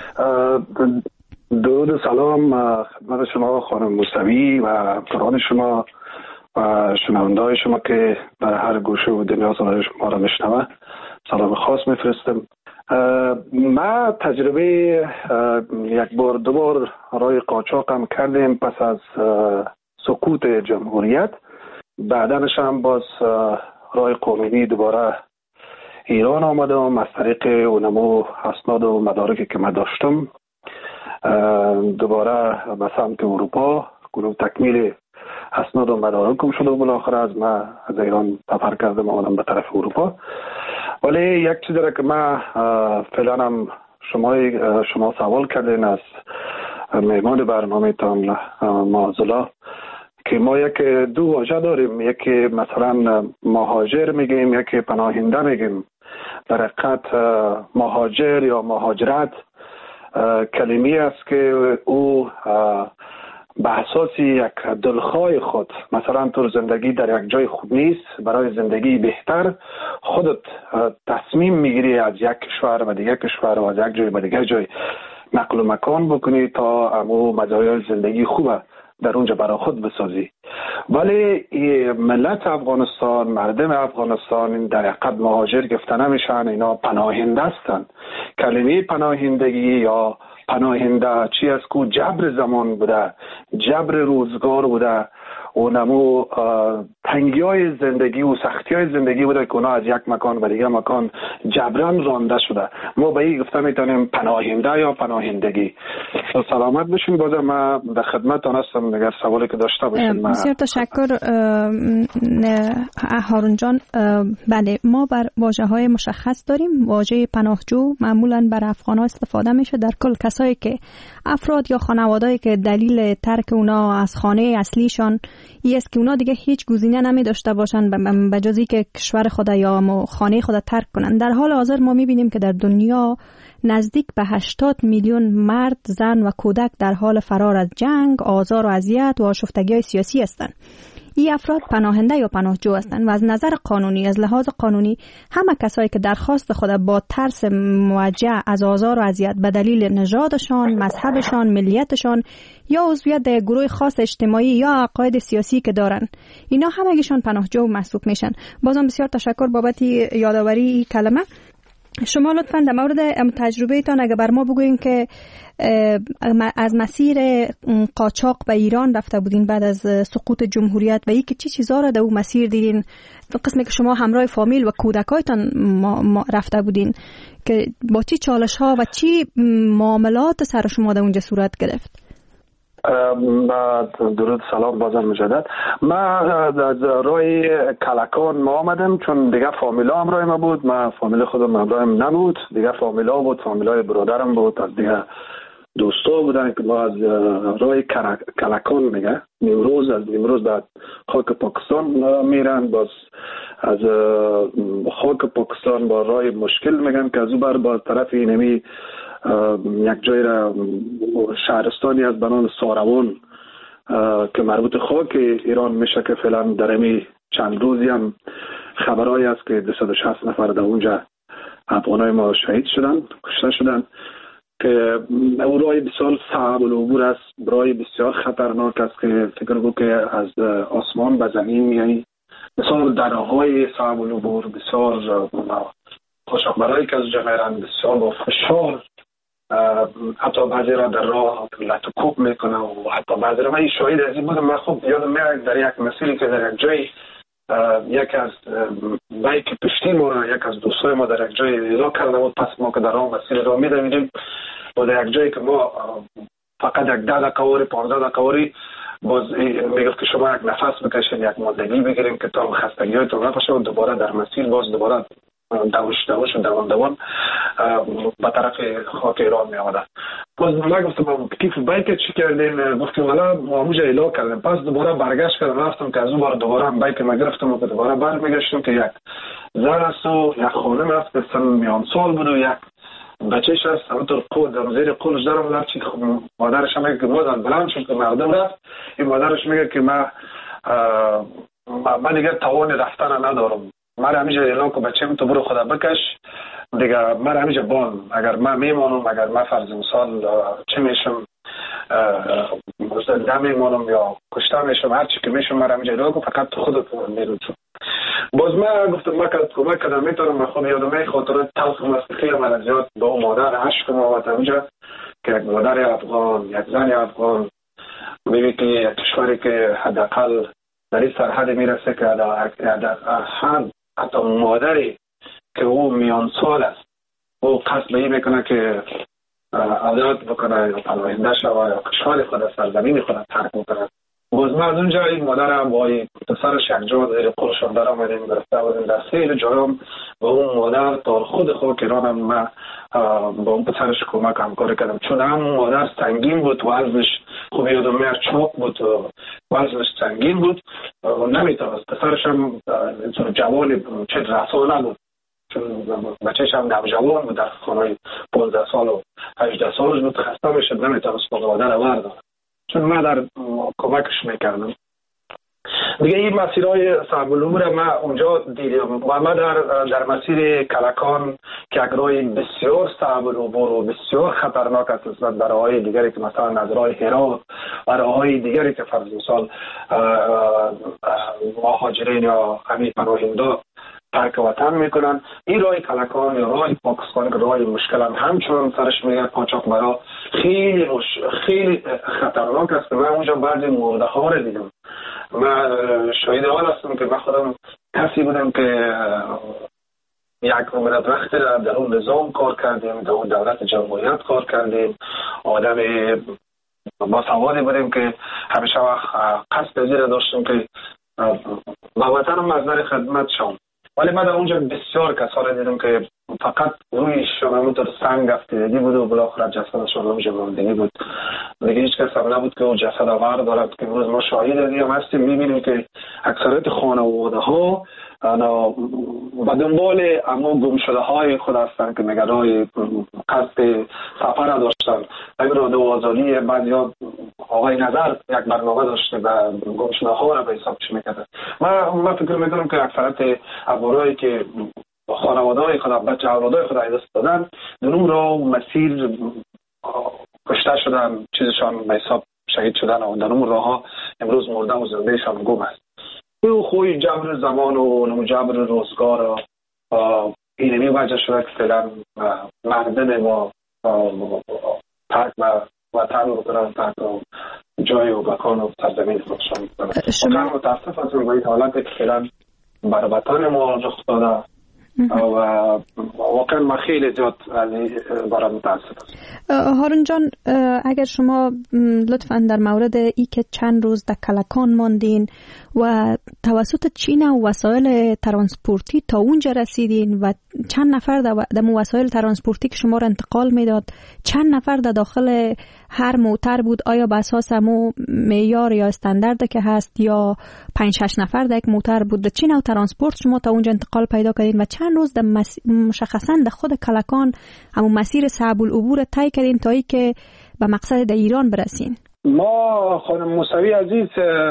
درود سلام خدمت شما خانم موسوی و همکاران شما و شنونده‌های شما که در هر گوشه و دنیا صدای شما را میشنوه. سلام خاص میفرستم. ما تجربه یک بار دو بار راه قاچاق هم کردیم پس از سقوط جمهوریت. بعدنش هم باز راه قانونی دوباره ایران آمدم از طریق اونمو اسناد و مدارکی که من داشتم دوباره به سمت اروپا کنم تکمیل اسناد و مدارکم شده و بالاخره از ما از ایران سفر کردم آمدم به طرف اروپا. ولی یک چیزی را که من فعلا هم شما شما سوال کردین از مهمان برنامه تان معذلا که ما یک دو واژه داریم، یکی مثلا مهاجر میگیم، یکی پناهنده میگیم. در حقیقت مهاجر یا مهاجرت کلمه‌ای است که او به اساس یک دلخواه خود، مثلا تو زندگی در یک جای خوب نیست، برای زندگی بهتر خودت تصمیم میگیری از یک کشور به دیگر کشور و از یک جای به دیگر جای نقل و مکان بکنی تا امو مزایای زندگی خوبه در اونجا برای خود بسازی. ولی ملت افغانستان، مردم افغانستان در حقیقت مهاجر گفته نمیشن، اینا پناهنده هستند. کلمه پناهندگی یا پناهنده چی است که جبر زمان بوده، جبر روزگار بوده و نمو تنگی های زندگی و سختی های زندگی بوده که اونا از یک مکان به دیگه مکان جبران رانده شده. ما به این گفته میتونیم پناهنده یا پناهندگی. سلامت بشین. بازم من در خدمتتان هستم اگر سوالی که داشته باشین. بسیار تشکر هارون جان. بله، ما بر واژه های مشخص داریم. واژه پناهجو معمولا بر افغان ها استفاده میشه در کل کسایی که افراد یا خانواده‌ای که دلیل ترک اونا از خانه اصلیشان این است که اونا دیگه هیچ گزینه نمی داشته باشن به جز اینکه کشور خود یا خانه خود ترک کنن. در حال حاضر ما میبینیم که در دنیا نزدیک به هشتاد میلیون مرد، زن و کودک در حال فرار از جنگ، آزار و اذیت و آشفتگی‌های سیاسی هستند. این افراد پناهنده یا پناهجو هستند و از نظر قانونی، از لحاظ قانونی، همه کسایی که درخواست خود با ترس موجه از آزار و اذیت به دلیل نژادشان، مذهبشان، ملیتشان یا عضویت در گروه خاص اجتماعی یا عقاید سیاسی که دارن، اینا همگیشان پناهجو محسوب میشن. بازم بسیار تشکر بابت یادآوری کلمه. شما لطفاً در مورد تجربه ایتان اگه بر ما بگوین که از مسیر قاچاق به ایران رفته بودین بعد از سقوط جمهوریت و ای که چی چیزا را در اون مسیر دیدین، قسمی که شما همراه فامیل و کودکایتان رفته بودین، که با چی چالش ها و چی معاملات سر شما در اونجا صورت گرفت؟ درود، سلام بازم مجدد. ما از راه کلکان ما آمدم چون دیگه فامیلا همراه ما بود. ما فامیل خودم همراه نبود، دیگه فامیلا بود، فامیلای برادرم بود، از دیگه دوستا بودن که ما از راه کلکان میگه نیمروز، از نیمروز بعد خاک پاکستان میرن، باز از خاک پاکستان با راه مشکل میگن که از اون بر با طرف اینمی یک جای را شهرستانی از بنام ساروان که مربوط خاک ایران میشه که فعلا در امی چند روزی هم خبرهایی است که دویست و شصت نفر در اونجا افغانای ما شهید شدن، کشته شدن، که او راه بسیار صعب العبور است، راه بسیار خطرناک است که فکر کنم که از آسمان به زمین میایی، بسیار درهای صعب العبور، بسیار خوشاکبرهایی که از جمعیران بسیار با فشار، حتی بعضی را در راه لطکوب میکنه و حتی بعضی را من شاهد از این بودم. من خوب یادم میاد در یک مسیری که در یک جای یک از بایک پشتی ما را یک از دوستای ما در یک جای ایلا کرده بود، پس ما که در راه مسیر را میدویدیم و در یک جایی که ما فقط یک ده دقیقه وری پانزده دقیقه وری باز میگفت که شما یک نفس بکشین، یک مازگی بگیریم که تا خستگی های تو نپاشه و دوباره در مسیر باز دوباره دوش دوش و دوان دوان به طرف خاک ایران می آمده. باز من گفتم کیف بایک چی کردین؟ گفتیم والا ما همونجا ایلا کردیم. پس دوباره برگشت کردم رفتم که از اون بار دوباره هم بایک ما گرفتم و دوباره بر میگشتم که یک زن است و یک خانم است که سن میان سال بود و یک بچهش است. همونطور قول در زیر قولش دارم لرچی مادرش هم میگه که مادر بلند شد که مردم رفت، این مادرش میگه که من من دیگه توان رفتن ندارم، من همیشه اعلان که بچه‌م تو برو خدا بکش دیگه، من همیشه بان اگر من میمانم، اگر من فرض مثال چه میشم دم میمانم یا کشته میشم، هر چی که میشم من همیشه اعلان که فقط تو خودت میرو. باز من گفتم من کمک کردم میتونم. من خود یادم می خاطرات تلخم است خیلی من زیاد با اون مادر عشق ما اونجا که یک مادر افغان، یک زن افغان میگه که یک کشوری که حداقل در این سرحد میرسه که در هم حتی مادری که او میان سال است او قصد به این میکنه که آزاد بکنه یا پناهنده شوه یا کشور خود سرزمین خود ترک بکنه. باز من از اونجا این مادر هم با این پسرش یک جا زیر قلشان در آمدیم گرفته بودیم در خیلی جایم با اون مادر تا خود خود ایران هم من با اون پسرش کمک همکاری کردم، چون هم مادر سنگین بود و وزنش خوب یادم میاد چاق بود و وزنش سنگین بود و نمیتونست. پسرش هم انسان جوانی چه رسانه بود چون بچهش هم نوجوان بود، در خانه پانزده سال و هجده سالش بود، خسته میشد نمیتونست با مادر ورداره، چون من در کمکش میکردم دیگه. این مسیرهای صعب العبور ما اونجا دیدم و ما در در مسیر کلکان که یک راه بسیار صعب العبور و بسیار خطرناک است نسبت به راههای دیگری که مثلا از راه هرات و راههای دیگری که فرض مثال مهاجرین یا همین پناهنده ترک وطن میکنن، این راه کلکان یا راه پاکستان که راه مشکل هم همچنان سرش میگه قاچاقبرا خیلی روش خیلی خطرناک است. من اونجا بعضی مرده ها رو دیدم. من شاهد حال هستم که من خودم کسی بودم که یک مدت وقت در اون نظام کار کردیم، در اون دولت جمهوریت کار کردیم، آدم با سوادی بودیم که همیشه قصد زیر داشتیم که با وطنم از نظر خدمت شوم. ولی من در اونجا بسیار کسا را دیدم که فقط رویشون همونطور سنگ افتیدگی بود و بالاخره جسدشون اونجا ماندگی بود. دیگه هیچ کس هم نبود که اون جسد آور دارد که امروز ما شاهد دیگه هستیم، میبینیم که اکثریت خانواده ها با دنبال اما گم شده های خود هستند که نگرای قصد سفر داشتن. اگر دوازالی بعد یا آقای نظر یک برنامه داشته و گم شده ها را به حسابش میکرده. من من فکر میکنم که اکثریت افرادی که خانواده های خود بچه اولادای خود دست دادن در اون را مسیر کشته شدن، چیزشان به حساب شهید شدن و در اون راه ها امروز مرده و زندهشان گم است. او خوی جبر زمان و جبر روزگار و اینمی وجه شده که فعلا مردم ما ترک و وطن رو کنن، ترک و جای و مکان و سرزمین خودشان کنن. شما متاسف هستم با این حالت که فعلا بر وطن ما رخ داده و واقعا ما خیلی زیاد از این برای متاسف هستم. هارون جان، اگر شما لطفاً در مورد ای که چند روز در کلکان ماندین و توسط چین و وسایل ترانسپورتی تا اونجا رسیدین و چند نفر در وسایل ترانسپورتی که شما را انتقال میداد، چند نفر در داخل هر موتر بود؟ آیا به اساس همون معیار یا استاندارد که هست یا پنج شش نفر در یک موتر بود؟ در چین و ترانسپورت شما تا اونجا انتقال پیدا کردین و چند روز در مس... مشخصاً در خود کلکان همون مسیر صعب العبور طی کردین تا ای که به مقصد در ایران برسین؟ ما خانم موسوی عزیز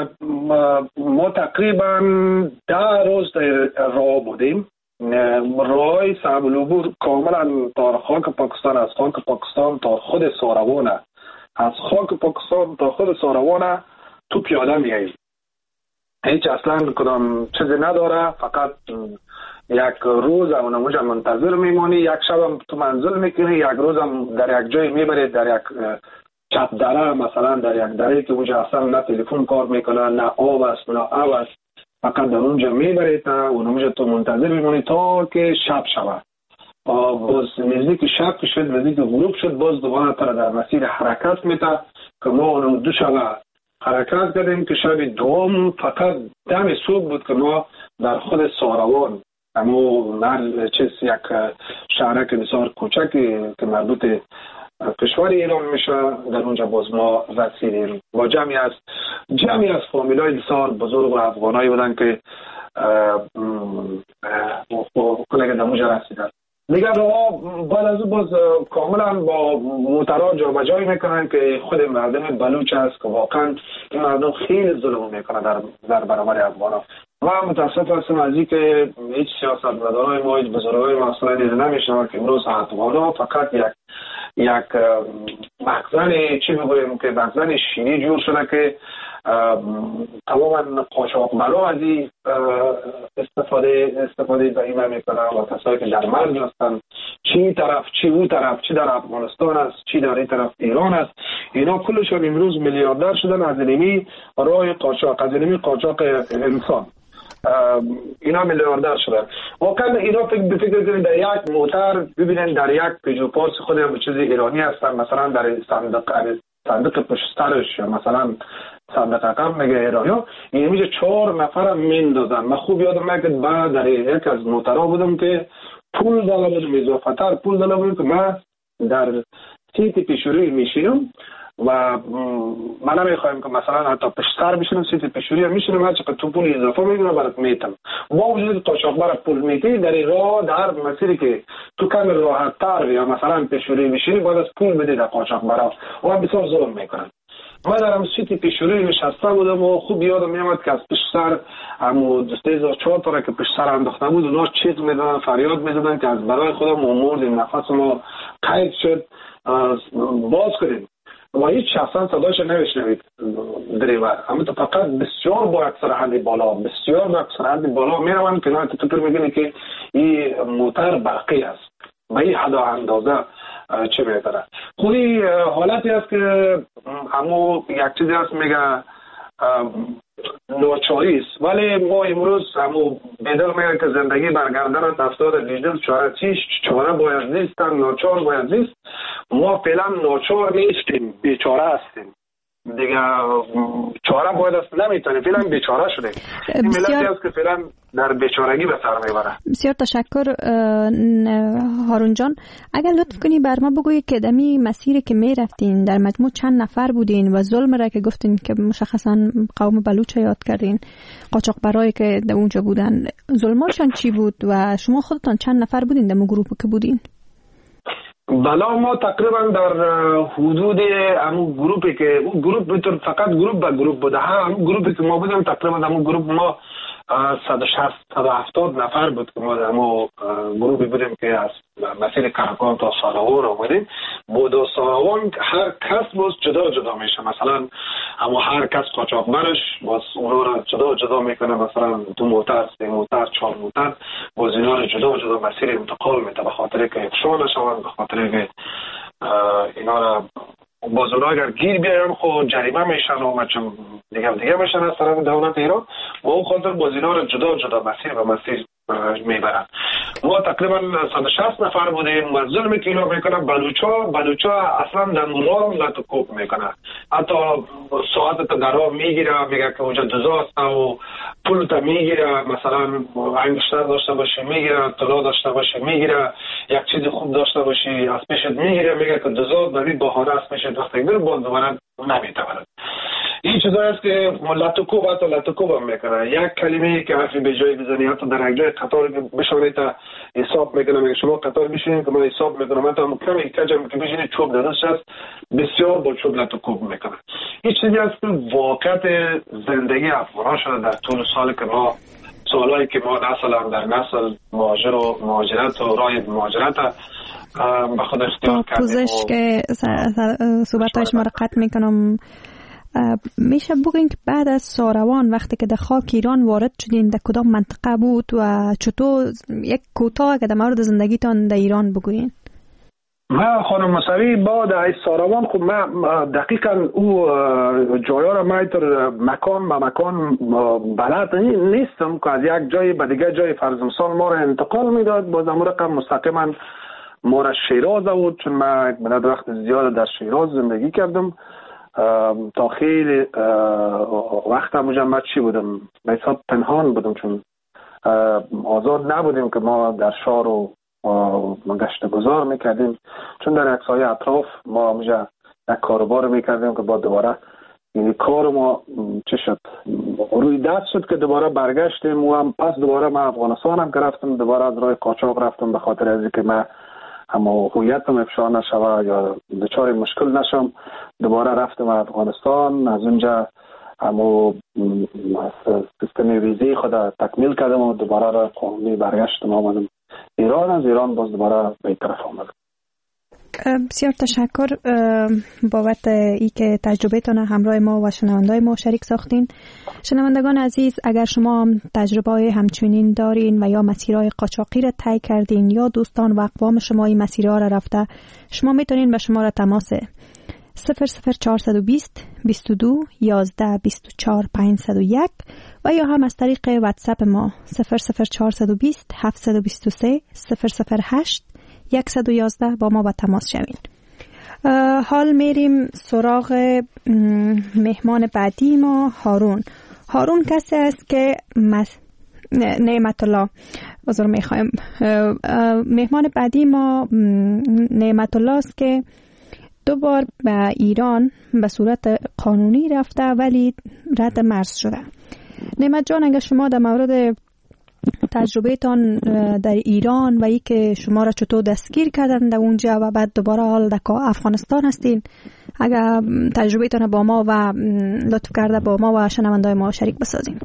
ما تقریبا ده روز در راه بودیم. راه صعب العبور کاملا تا خاک پاکستان، از خاک پاکستان تا خود ساروانه، از خاک پاکستان تا خود ساروانه تو پیاده میاییم. هیچ اصلا کدام چیزی نداره، فقط یک روز اونجا منتظر میمونی، یک شب هم تو منزل میکنی، یک روز هم در یک جای میبرید، در یک چپ دره، مثلا در یک دره که اونجا اصلا نه تلفن کار میکنه، نه آب است نه آب است، فقط در اونجا میبرید، اونجا تو منتظر میمونی تا که شب شود. باز نزدیک شب شد، نزدیک غروب شد، باز دوباره تر در مسیر حرکت میته که ما اونو دو شب حرکت کردیم که شب دوم فقط دم صبح بود که ما در خود ساروان، اما من چیز یک شهرک بسیار کوچکی که مربوط کشور ایران میشه، در اونجا باز ما رسیدیم. با جمعی از جمعی از فامیلای بسیار بزرگ و افغانایی بودن که کلگه در اونجا رسیدن. دیگر راه بعد از باز کاملا با موترها جا بجایی میکنن که خود مردم بلوچ است که واقعا این مردم خیلی ظلم میکنن در در برابر افغانا. من متاسف هستم از این که هیچ سیاستمدارای ما، هیچ بزرگای ما اصلا دیده نمیشنن که امروز افغانا فقط یک یک مخزن چی بگویم که مخزن شیمی جور شده که تماما قاچاقبرا از این استفاده استفاده ضعیمه میکنن و کسایی که در مرز هستن، چی طرف چی او طرف، چی در افغانستان است، چی در این طرف ایران است، اینا کلشون امروز میلیاردر شدن از اینمی راه قاچاق، از اینمی قاچاق انسان. اینا میلیاردر شدن. واقعا اینا فکر بفکر کنید در یک موتر ببینن در یک پیجو پارس خود هم چیز ایرانی هستن، مثلا در صندوق صندوق پشت سرش یا مثلا صندوق عقب میگه ایرانی ها، این میشه چهار نفر هم میندازن. من خوب یادم میاد بعد در یک از موترها بودم که پول دالا بودم، اضافه تر پول دالا بودم که من در سیت پیشوری میشینم و من نمیخوایم که مثلا حتی پشتر بشینم، سیت پیشوری هم میشینم، هر چقدر تو پول اضافه میگیرم برات میتم. با وجود قاچاقبر پول میتی در این راه در مسیری که تو کم راحت تر یا مثلا پیشوری میشینی باید از پول بدی در قاچاقبرا و هم بسیار ظلم میکنن. من در هم سیت پیشوری نشسته بودم و خوب یادم میامد که از پشتر همو سه هزار و چهار تا که پشتر انداخته بود اونا چیز میدادن، فریاد میدادن که از برای خودم اموردیم، نفس ما قید شد، باز کنیم و هیچ شخصا صدایش نمیشنوید دریور. اما تو فقط بسیار با اکثر حدی بالا بسیار با اکثر حدی بالا میروند که نه تو فکر میکنی که این موتر برقی است. به این حد اندازه چه بهتره. خوی حالتی است که همو یک چیزی است میگه ناچاری است، ولی ما امروز همو بدل میگه که زندگی برگردن دفتر دیجیتال چاره چیش چاره باید نیست، ناچار باید نیست. ما فعلا ناچار نیستیم، بیچاره هستیم دیگه. چاره باید است نمیتونیم، فعلا بیچاره شدیم. این ملتی است که فعلا در بیچارگی به سر میبره. بسیار تشکر هارون جان. اگر لطف کنی بر ما بگویی که دمی مسیری که می رفتین در مجموع چند نفر بودین و ظلم را که گفتین که مشخصا قوم بلوچ یاد کردین، قاچاق برای که در اونجا بودن، ظلماشان چی بود و شما خودتان چند نفر بودین در مو گروپ که بودین؟ بلا ما تقریبا در حدود همون گروپی که اون گروپ بطور فقط گروپ به گروپ بوده، همون گروپی که ما بودیم تقریبا همون گروپ ما صد و شصت صد و هفتاد نفر بود که ما در همون گروپی بودیم که از مسیر کراکان تا ساراوان آمدیم. بود و ساراوان هر کس باز جدا جدا میشه، مثلا اما هر کس قاچاقبرش باز اونا را جدا جدا میکنه، مثلا دو موتر، سه موتر، چهار موتر باز اینا را جدا جدا مسیر انتقال میده، به خاطر که افشا نشوند، به خاطر که اینا را باز اونا اگر گیر بیایم خود جریمه میشن و چون دیگه دیگه میشن از طرف دولت ایران و اون خاطر باز اینا را جدا جدا مسیر و مسیر میبرن. ما تقریبا صد و شصت نفر بودیم و ظلم که اینا میکنن بلوچا بلوچا اصلا در مرام لطوکوب میکنن، حتی ساعت تا درها میگیره، میگه که اونجا جزا هست و پول تا میگیره، مثلا انگشتر داشته باشی میگیره، طلا داشته باشی میگیره، یک چیز خوب داشته باشی از پیشت میگیره، میگه که جزا در این بهانه از پیشت وقتی گیر باز دوباره نمیتواند. این چیزایی است که لطوکوب حتی لطوکوب هم میکنه. یک کلمه که حرفی به جای بزنی حتی در یک جای قطار بشونی تا حساب میکنه، میگه شما قطار بشینید که من حساب میکنم، من تا کمی کجم که بشینید چوب دادش است بسیار با چوب لطوکوب میکنه. این چیزی است که واقعیت زندگی افغان شده در طول سال که ما سالهایی که ما نسل هم در نسل مهاجر و مهاجرت و راه مهاجرت به خود اختیار کردیم. پوزش که صحبت‌هایش ما را قطع میکنم، میشه بگین که بعد از ساروان وقتی که در خاک ایران وارد شدین در کدام منطقه بود و چطور یک کوتاه که در مورد زندگیتان در ایران بگوین؟ ما خانم موسوی بعد از ساروان خب ما دقیقا او جایا را ما در مکان به مکان بلد نیستم که از یک جای به دیگه جای فرض مثال ما را انتقال میداد. باز امور رقم مستقیما ما را شیراز بود، چون ما مدت وقت زیاد در شیراز زندگی کردم تا خیلی وقت مجمع چی بودم به حساب پنهان بودم، چون آزاد نبودیم که ما در شهر رو گشت گذار میکردیم، چون در یک سایه اطراف ما مجا یک کاروبار میکردیم که با دوباره یعنی کار ما چه شد روی دست شد که دوباره برگشتیم و هم پس دوباره ما افغانستان هم رفتم، دوباره از راه قاچاق رفتم به خاطر از اینکه ما اما هویتم افشا نشوه یا دچار مشکل نشم. دوباره رفتم افغانستان، از اونجا اما سیستم ویزی خود تکمیل کردم و دوباره را قانونی برگشتم آمدم ایران. از ایران باز دوباره به این طرف آمدم. بسیار تشکر بابت ای که تجربهتان همراه ما و شنوندای ما شریک ساختین. شنوندگان عزیز، اگر شما هم تجربه همچنین دارین و یا مسیرهای قاچاقی را طی کردین یا دوستان و اقوام شما این مسیرها را رفته، شما میتونین به شماره تماس صفر صفر چهارصد و بیست بیست و دو یازده بیست و چهار پنجصد و یک و یا هم از طریق واتساپ ما صفر صفر چهارصد و بیست هفتصد و بیست و سه صفر صفر هشت صد و یازده با ما با تماس شوین. حال میریم سراغ مهمان بعدی ما، هارون. هارون کسی است که مس... نعمت الله بزرگ میخوایم. مهمان بعدی ما نعمت الله است که دو بار به ایران به صورت قانونی رفته ولی رد مرز شده. نعمت جان، اگر شما در مورد تجربه تان در ایران و ای که شما را چطور دستگیر کردن در اونجا و بعد دوباره حال در افغانستان هستین، اگر تجربه تان با ما و لطف کرده با ما و شنوندای ما شریک بسازین.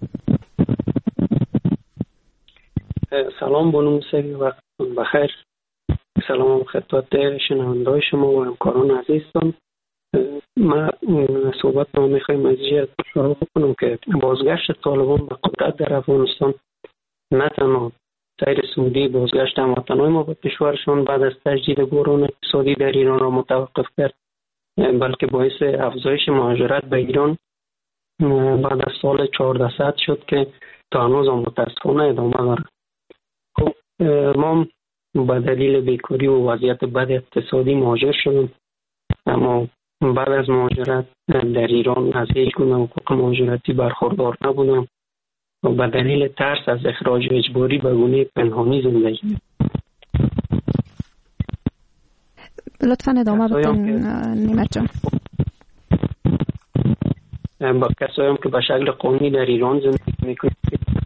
سلام بانو موسوی، وقتتون بخیر. سلام خدمت شنوندای شما و همکاران عزیزتان. ما صحبت ما میخوایم از جهت شروع کنم که بازگشت طالبان به قدرت در افغانستان نه تنها سیر سعودی بازگشت هموطنان ما به کشورشان بعد از تجدید بحران اقتصادی در ایران را متوقف کرد، بلکه باعث افزایش مهاجرت به ایران بعد از سال چهاردهصد شد که تا هنوز هم متاسفانه ادامه داره. خب ما به دلیل بیکاری و وضعیت بد اقتصادی مهاجر شدیم، اما بعد از مهاجرت در ایران از هیچ گونه حقوق مهاجرتی برخوردار نبودم و به دلیل ترس از اخراج اجباری به گونه پنهانی زندگی. لطفاً ادامه بدین نیمت جان. با کسایی هم که به شکل قانونی در ایران زندگی میکنند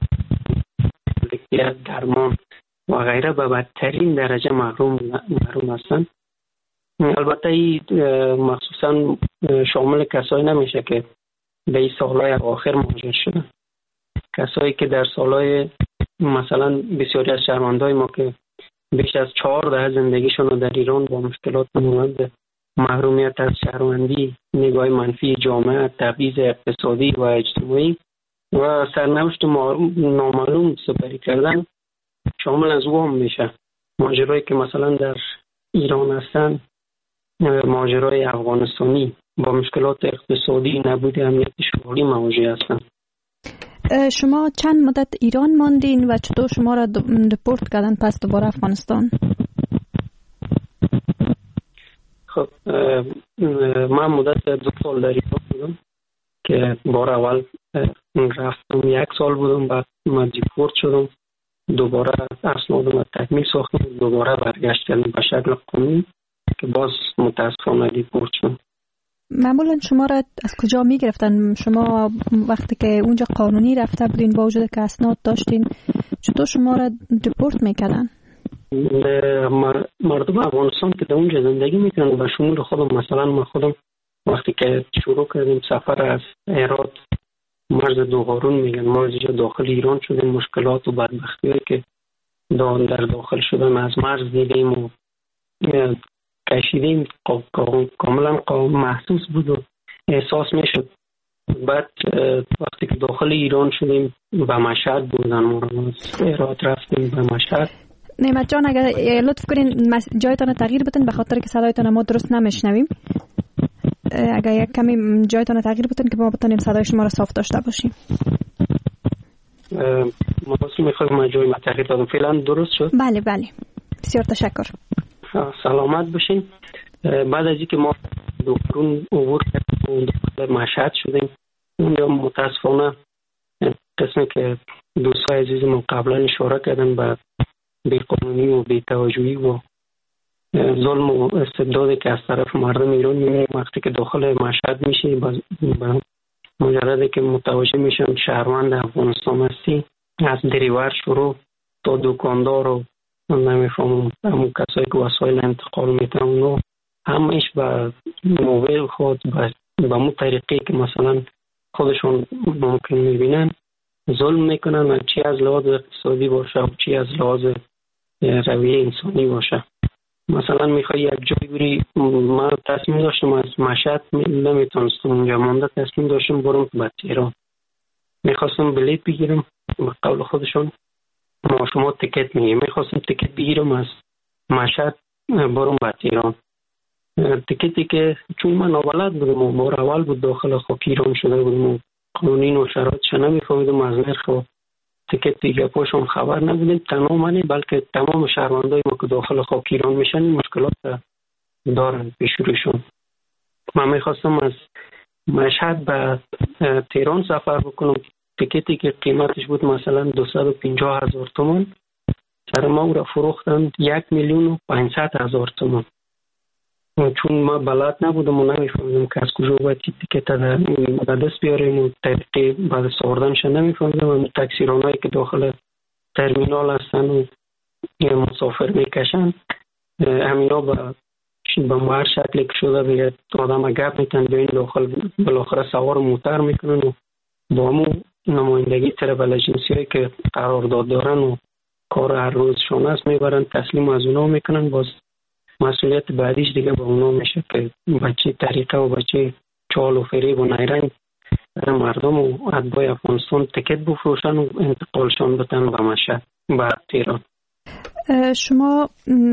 درمان و غیره به بدترین درجه محروم محروم هستند. البته این مخصوصا شامل کسایی نمیشه که به این سالهای آخر مهاجر شدن. کسایی که در سالهای مثلا بسیاری از شهروندای ما که بیش از چهار دهه زندگیشون رو در ایران با مشکلات مانند محرومیت از شهروندی، نگاه منفی جامعه، تبعیض اقتصادی و اجتماعی و سرنوشت نامعلوم سپری کردن شامل از او هم میشه. مهاجرایی که مثلا در ایران هستن، مهاجرای افغانستانی با مشکلات اقتصادی، نبود امنیت شغلی مواجه هستند. شما چند مدت ایران ماندین و چطور شما را دپورت کردن پس دوباره افغانستان؟ خب من مدت دو سال در ایران بودم که بار اول رفتم یک سال بودم، بعد من دپورت شدم، دوباره اسنادم تکمیل ساختم، دوباره برگشت کردم به شکل قانونی که باز متاسفانه دپورت شدم. معمولا شما را از کجا می گرفتن؟ شما وقتی که اونجا قانونی رفته بودین با وجود که اسناد داشتین، چطور شما را دپورت میکردن؟ مردم افغانستان که در اونجا زندگی میکنن به شمول خودم، مثلا ما خودم وقتی که شروع کردیم سفر از هرات مرز دوغارون میگن، ما از اینجا داخل ایران شدیم، مشکلات و بدبختی‌هایی که در داخل شدن از مرز دیدیم و کشیدیم کاملا محسوس بود و احساس میشد. بعد وقتی که داخل ایران شدیم به مشهد بودن، ما رو از هرات رفتیم به مشهد. نعمت جان اگر لطف کنین جایتان تغییر بدین به خاطر که صدایتان ما درست نمیشنویم. اگر یک کمی جایتان تغییر بدین که ما بتونیم صدای شما را صاف داشته باشیم. ما واسه میخوایم ما جای ما تغییر دادم. فعلا درست شد؟ بله بله بسیار تشکر. سلامت باشین. بعد از اینکه ما دکترون عبور کردیم و مشهد شدیم، اونجا متاسفانه قسمی که دوستای عزیز ما قبلا اشاره کردن به بی‌قانونی و بی‌توجهی و ظلم و استبدادی که از طرف مردم ایران می‌بینیم وقتی که داخل مشهد میشی، با مجرد که متوجه میشن شهروند افغانستان هستی، از دریور شروع تا دکاندار و نمیفهمم همون کسایی که وسایل انتقال میتن اونو همش به موبایل خود به مو طریقی که مثلا خودشون ممکن میبینن ظلم میکنن، چی از لحاظ اقتصادی باشه و چی از لحاظ رویه انسانی باشه. مثلا میخوای یک جایی بری، من تصمیم داشتم از مشهد نمیتونستم اونجا مانده، تصمیم داشتم برم به تهران، میخواستم بلیط بگیرم به قول خودشون ما شما تکت میگیم، میخواستم تکت بگیرم از مشهد برم به تهران. تکتی که چون من نابلد بودم و بار اول بود داخل خاک ایران شده بودم و قانونین و شرایطش نمیفهمیدم، از نرخ و تکت دیگه پاشون خبر نبودیم، تنها منی بلکه تمام شهروندای ما که داخل خاک ایران میشن مشکلات دارن پیش روشون. من میخواستم از مشهد به تهران سفر بکنم، تکتی که قیمتش بود مثلا دویست و پنجاه هزار تومان، سر ما او را فروختند یک میلیون و پانصد هزار تومان. چون ما بلد نبودم و نمیفهمیدم که از کجا باید تیکت در دست بیاریم و طریقی بعد سوردنش نمیفهمیدم و تاکسیرانایی که داخل ترمینال هستن و مسافر میکشن همینا با با هر شکلی که شده بگه آدم گپ میتن به این داخل بالاخره سوار موتر میکنن و با همون نمایندگی تربل اجنسی هایی که قرارداد دارن و کار هر روزشون هست میبرن تسلیم از اونا میکنن، باز مسئولیت بعدیش دیگه با اونا میشه که بچه طریقه و بچه چال و فریب و نیرنگ مردم و اتباع افغانستان تکت بفروشن و انتقالشان بتن به مشهد. به تهران. شما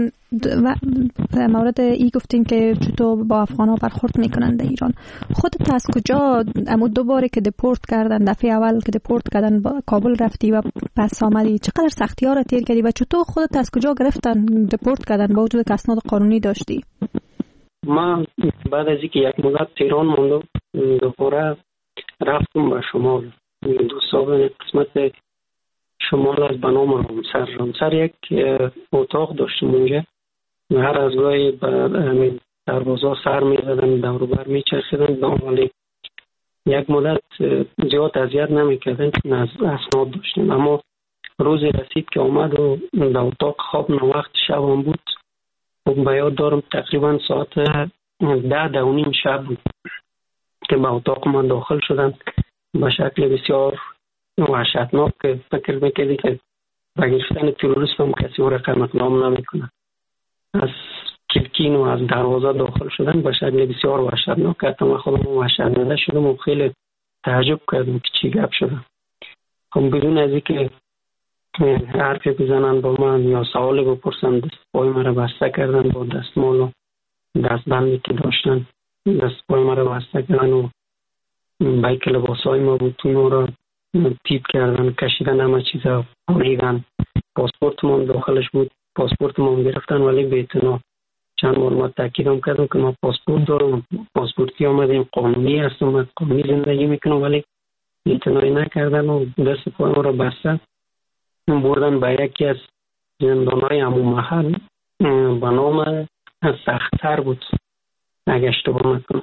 مورد ای گفتین که چطور با افغان ها برخورد میکنن در ایران. خودت از کجا امو دو باره که دپورت کردن، دفعه اول که دپورت کردن با کابل رفتی و پس آمدی، چقدر سختی ها را تیر کردی و چطور خودت از کجا گرفتن دپورت کردن با وجود که اسناد قانونی داشتی؟ من بعد از اینکه یک مدت تهران موندم دوباره رفتم به شمال. دو سال قسمت شمال از به نام رامسر. رامسر یک اتاق داشتم اونجا. هر از گاهی به سربازا سر می زدن، دور و بر می چرخیدن، ولی یک مدت زیاد اذیت نمی کردن چون از اسناد داشتیم. اما روزی رسید که آمد و در اتاق خواب وقت شب هم بود. به یاد دارم تقریبا ساعت ده ده و نیم شب بود که به اتاق من داخل شدن به شکل بسیار وحشتناک که فکر میکردی که به گرفتن تروریست هم کسی او رقم اقدام نمیکنه. از کلکین و از دروازه داخل شدن به شکل بسیار وحشتناک که حتی من خودم وحشت زده شدم و خیلی تعجب کردم که چی گپ شده. خب بدون از اینکه حرفی بزنن با من یا سوالی بپرسن دستپای مرا بسته کردن با دستمال و دستبندی که داشتن. دستپای مرا بسته کردن و بیک لباسای ما بودون را تیپ کردن، کشیدن، همه چیزا پاریدن. پاسپورت ما داخلش بود، پاسپورت ما گرفتن ولی به اعتنا چند بار ما تاکیدم کردم که ما پاسپورت دارم، پاسپورتی آمدیم، قانونی هستم، قانونی زندگی میکنم، ولی اعتنایی نکردن و دست پای ما را بسته بردن به یکی از زندانهای همون محل به نام سخت‌تر بود اگه اشتباه نکنم.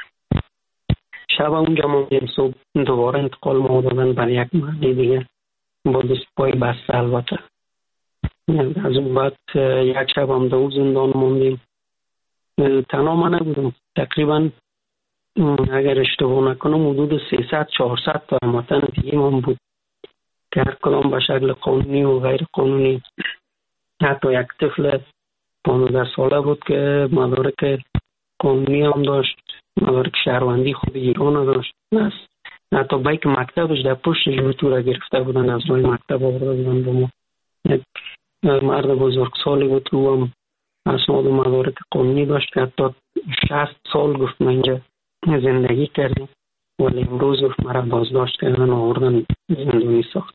شب اونجا موندیم، صبح دوباره انتقال ما دادن برای یک محلی دیگه با دست پای بسته. البته از اون بعد یک شب هم دو زندان موندیم. تنها من نبودم، تقریبا اگر اشتباه نکنم حدود سیصد چهارصد تا هموطن دیگه من بود که هر کدام به شکل قانونی و غیر قانونی. حتی یک طفل پانزده ساله بود که مدارک قانونی هم داشت، مدارک شهروندی خود ایران داشت. حتی بیک مکتبش در پشت جلوتو را گرفته بودن، از روی مکتب آورده بودن با ما. یک مرد بزرگ سالی بود که او هم اسناد و مدارک قانونی داشت که حتی شصت سال گفت من اینجا زندگی کردیم ولی امروز گفت مرا بازداشت کردن و آوردن زندانی ساخت.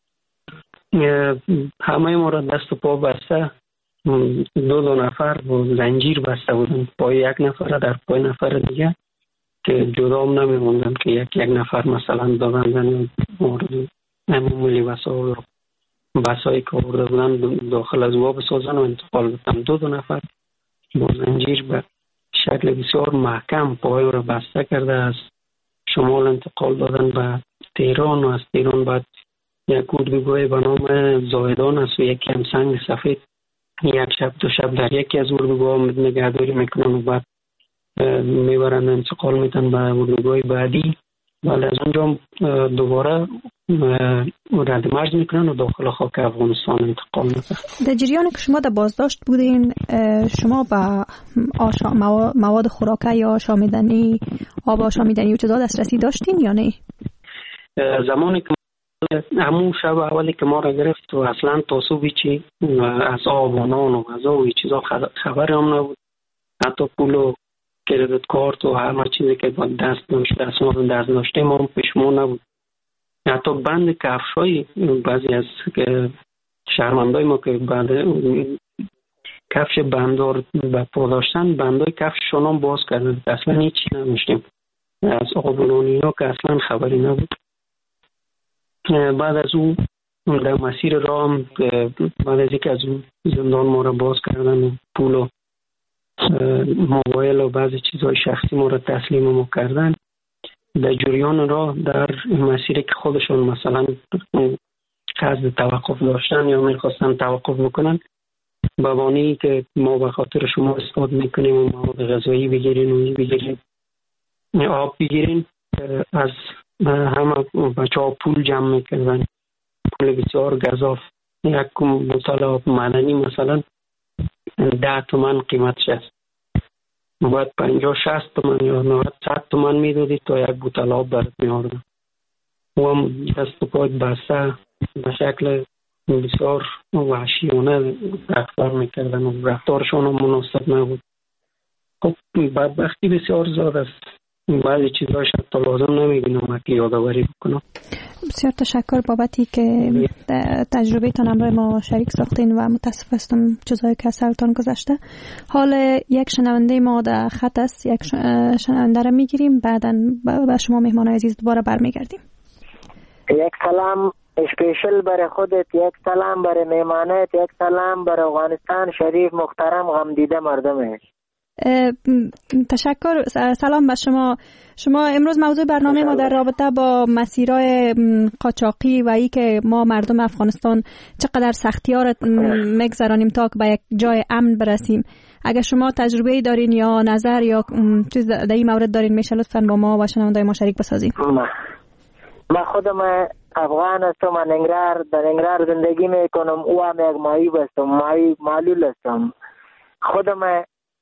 همه ما را دست و پا بسته، دو دو نفر با زنجیر بسته بودن، پای یک نفر در پای نفر دیگه که جدا هم نمی موندن که یک یک نفر مثلا ببندن مورد معمولی بسا بسایی که آورده بودن داخل از وا بسازن و انتقال بودن. دو دو نفر با زنجیر به شکل بسیار محکم پای را بسته کرده از شمال انتقال دادن به تهران و از تهران بعد یک اردوگاه به نام زاهدان است و یکی هم سنگ سفید. یک شب دو شب در یکی از اردوگاه نگهداری میکنن و بعد میبرن انتقال میتن به اردوگاه بعدی ولی از اونجا دوباره رد مرز میکنن و داخل خاک افغانستان انتقال میتن. در جریان که شما در بازداشت بودین شما به آشا مواد خوراکه یا آشامیدنی، آب آشامیدنی و چیزا دسترسی داشتین یا نه؟ زمانی که همون شب اولی که ما را گرفت و اصلا تاسوبی چی از آب و نان و غذا و چیزا خبر هم نبود. حتی پول و کردیت کارت و همه چیزی که با دست داشت اسناد دست داشته ما هم پیشمون نبود. حتی بند کفشای بعضی از شهروندای ما که بعد کفش بندار به پا داشتن بندای کفششون هم باز کردن، اصلا هیچی نمیشتیم از آب و نان ها که اصلا خبری نبود. بعد از اون در مسیر راه هم بعد از اینکه از اون زندان ما را باز کردن و پول و موبایل و بعضی چیزهای شخصی ما را تسلیم ما کردن، در جریان راه در مسیری که خودشون مثلا قصد توقف داشتن یا میخواستن توقف بکنن به بانی که ما به خاطر شما استفاده میکنیم و مواد غذایی بگیرین و بگیرین آب بگیرین، از همه بچه ها پول جمع میکردن، پول بسیار گزاف. یک بوتل آب معدنی مثلا ده تومن قیمتش است، باید پنجاه شصت تومن یا نود صد تومن میدادی تا یک بوتل آب برات میاردن. و هم دست و پای بسته به شکل بسیار وحشیانه رفتار میکردن و رفتارشان مناسب نبود. خب بدبختی بسیار زیاد است. بعضی چیزهاش حتی لازم نمیبینم که یادآوری بکنم. بسیار تشکر بابتی که تجربه تان همراه ما شریک ساختین و متاسف هستم چیزهایی که از سرتان گذشته. حال یک شنونده ما در خط است، یک شنونده را میگیریم، بعدا به شما مهمان عزیز دوباره برمیگردیم. یک سلام اسپیشل برای خودت، یک سلام برای مهمانت، یک سلام برای افغانستان شریف محترم غمدیده مردمش. تشکر. سلام به شما. شما امروز موضوع برنامه ما در رابطه با مسیرهای قاچاقی و ای که ما مردم افغانستان چقدر سختی‌ها را میگذرانیم تا که به یک جای امن برسیم. اگر شما تجربه دارین یا نظر یا چیز در این مورد دارین میشه لطفاً با ما و شنونده‌های ما شریک بسازین. من خودم افغان هستم، من ننگرهار در ننگرهار زندگی میکنم. او هم یک مایی هستم، مایی معلول هستم. خودم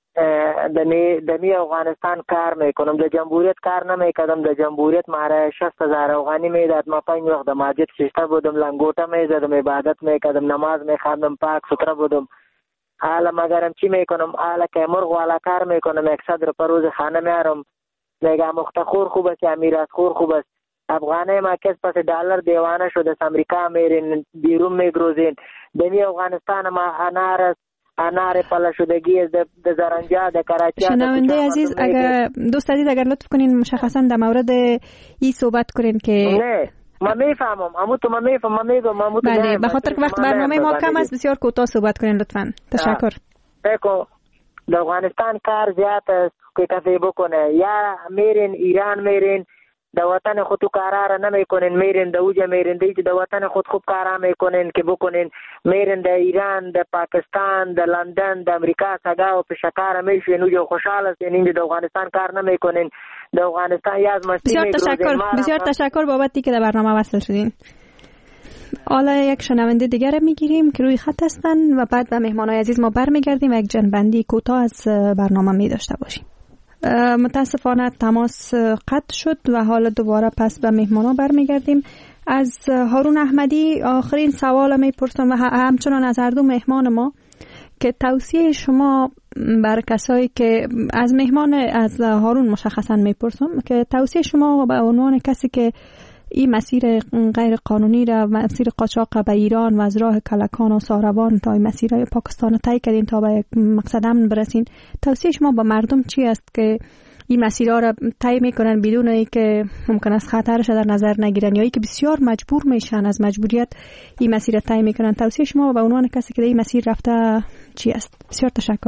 دنی افغانستان کار میکنم. در جمهوریت کار نمیکردم. در جمهوریت ماره شصت هزار افغانی میداد. ما پنج وقت مسجد شیشته بودم، لنگوټه میزدم، عبادت میکردم، نماز میخواندم، پاک سوتره بودم. حالا مگرم چی میکنم؟ حالا که مرغ والا کار میکنم، یک صد روپیه روز خانه میارم. میگم مختخور خوب است یا میراث خور خوب است. افغانه ما کس پس دلار دیوانه شده است. امریکا میرین، بیرون میگروزین. دنی افغانستان ما انار است، انار پلا شدگی است. در زرنجا، در کراچی. شنونده عزیز اگر دوست عزیز اگر لطف کنین مشخصا در مورد ای صحبت کنین که نه ما میفهمم، اما تو ما میفهمم، ما میگم ما بله به خاطر که وقت برنامه ما کم است بسیار کوتاه صحبت کنین لطفا. تشکر. دیکھو در افغانستان کار زیاد است که کسی بکنه. یا میرین ایران، میرین در وطن خود تو کارا نمیکنین، میرین در اوجه میرین دیگه در وطن خود خوب کارا میکنین که بکنین. میرین در ایران، در پاکستان، در لندن، در امریکا سگا و پشکار میشین، اوجه خوشحال هستین. اینجا در افغانستان کار نمیکنین. در افغانستان یاز مستی بسیار تشکر. بسیار تشکر بابتی که در برنامه وصل شدین. حالا یک شنونده دیگر میگیریم که روی خط هستن و بعد به مهمانای عزیز ما برمیگردیم و یک جنبندی کوتاه از برنامه می داشته باشیم. متاسفانه تماس قطع شد و حالا دوباره پس به مهمانا برمیگردیم. از هارون احمدی آخرین سوال میپرسم و همچنان از هر دو مهمان ما که توصیه شما بر کسایی که از مهمان از هارون مشخصا میپرسم که توصیه شما به عنوان کسی که این مسیر غیر قانونی را، مسیر قاچاق به ایران و از راه کلکان و ساروان تا مسیرهای پاکستان طی کردین تا به یک مقصد امن برسین، توصیه شما با مردم چی است که این مسیرها را طی میکنن بدون اینکه ممکن است خطرش در نظر نگیرن یا اینکه بسیار مجبور میشن از مجبوریت این مسیر را طی میکنن؟ توصیه شما به عنوان کسی که در این مسیر رفته چی است؟ بسیار تشکر.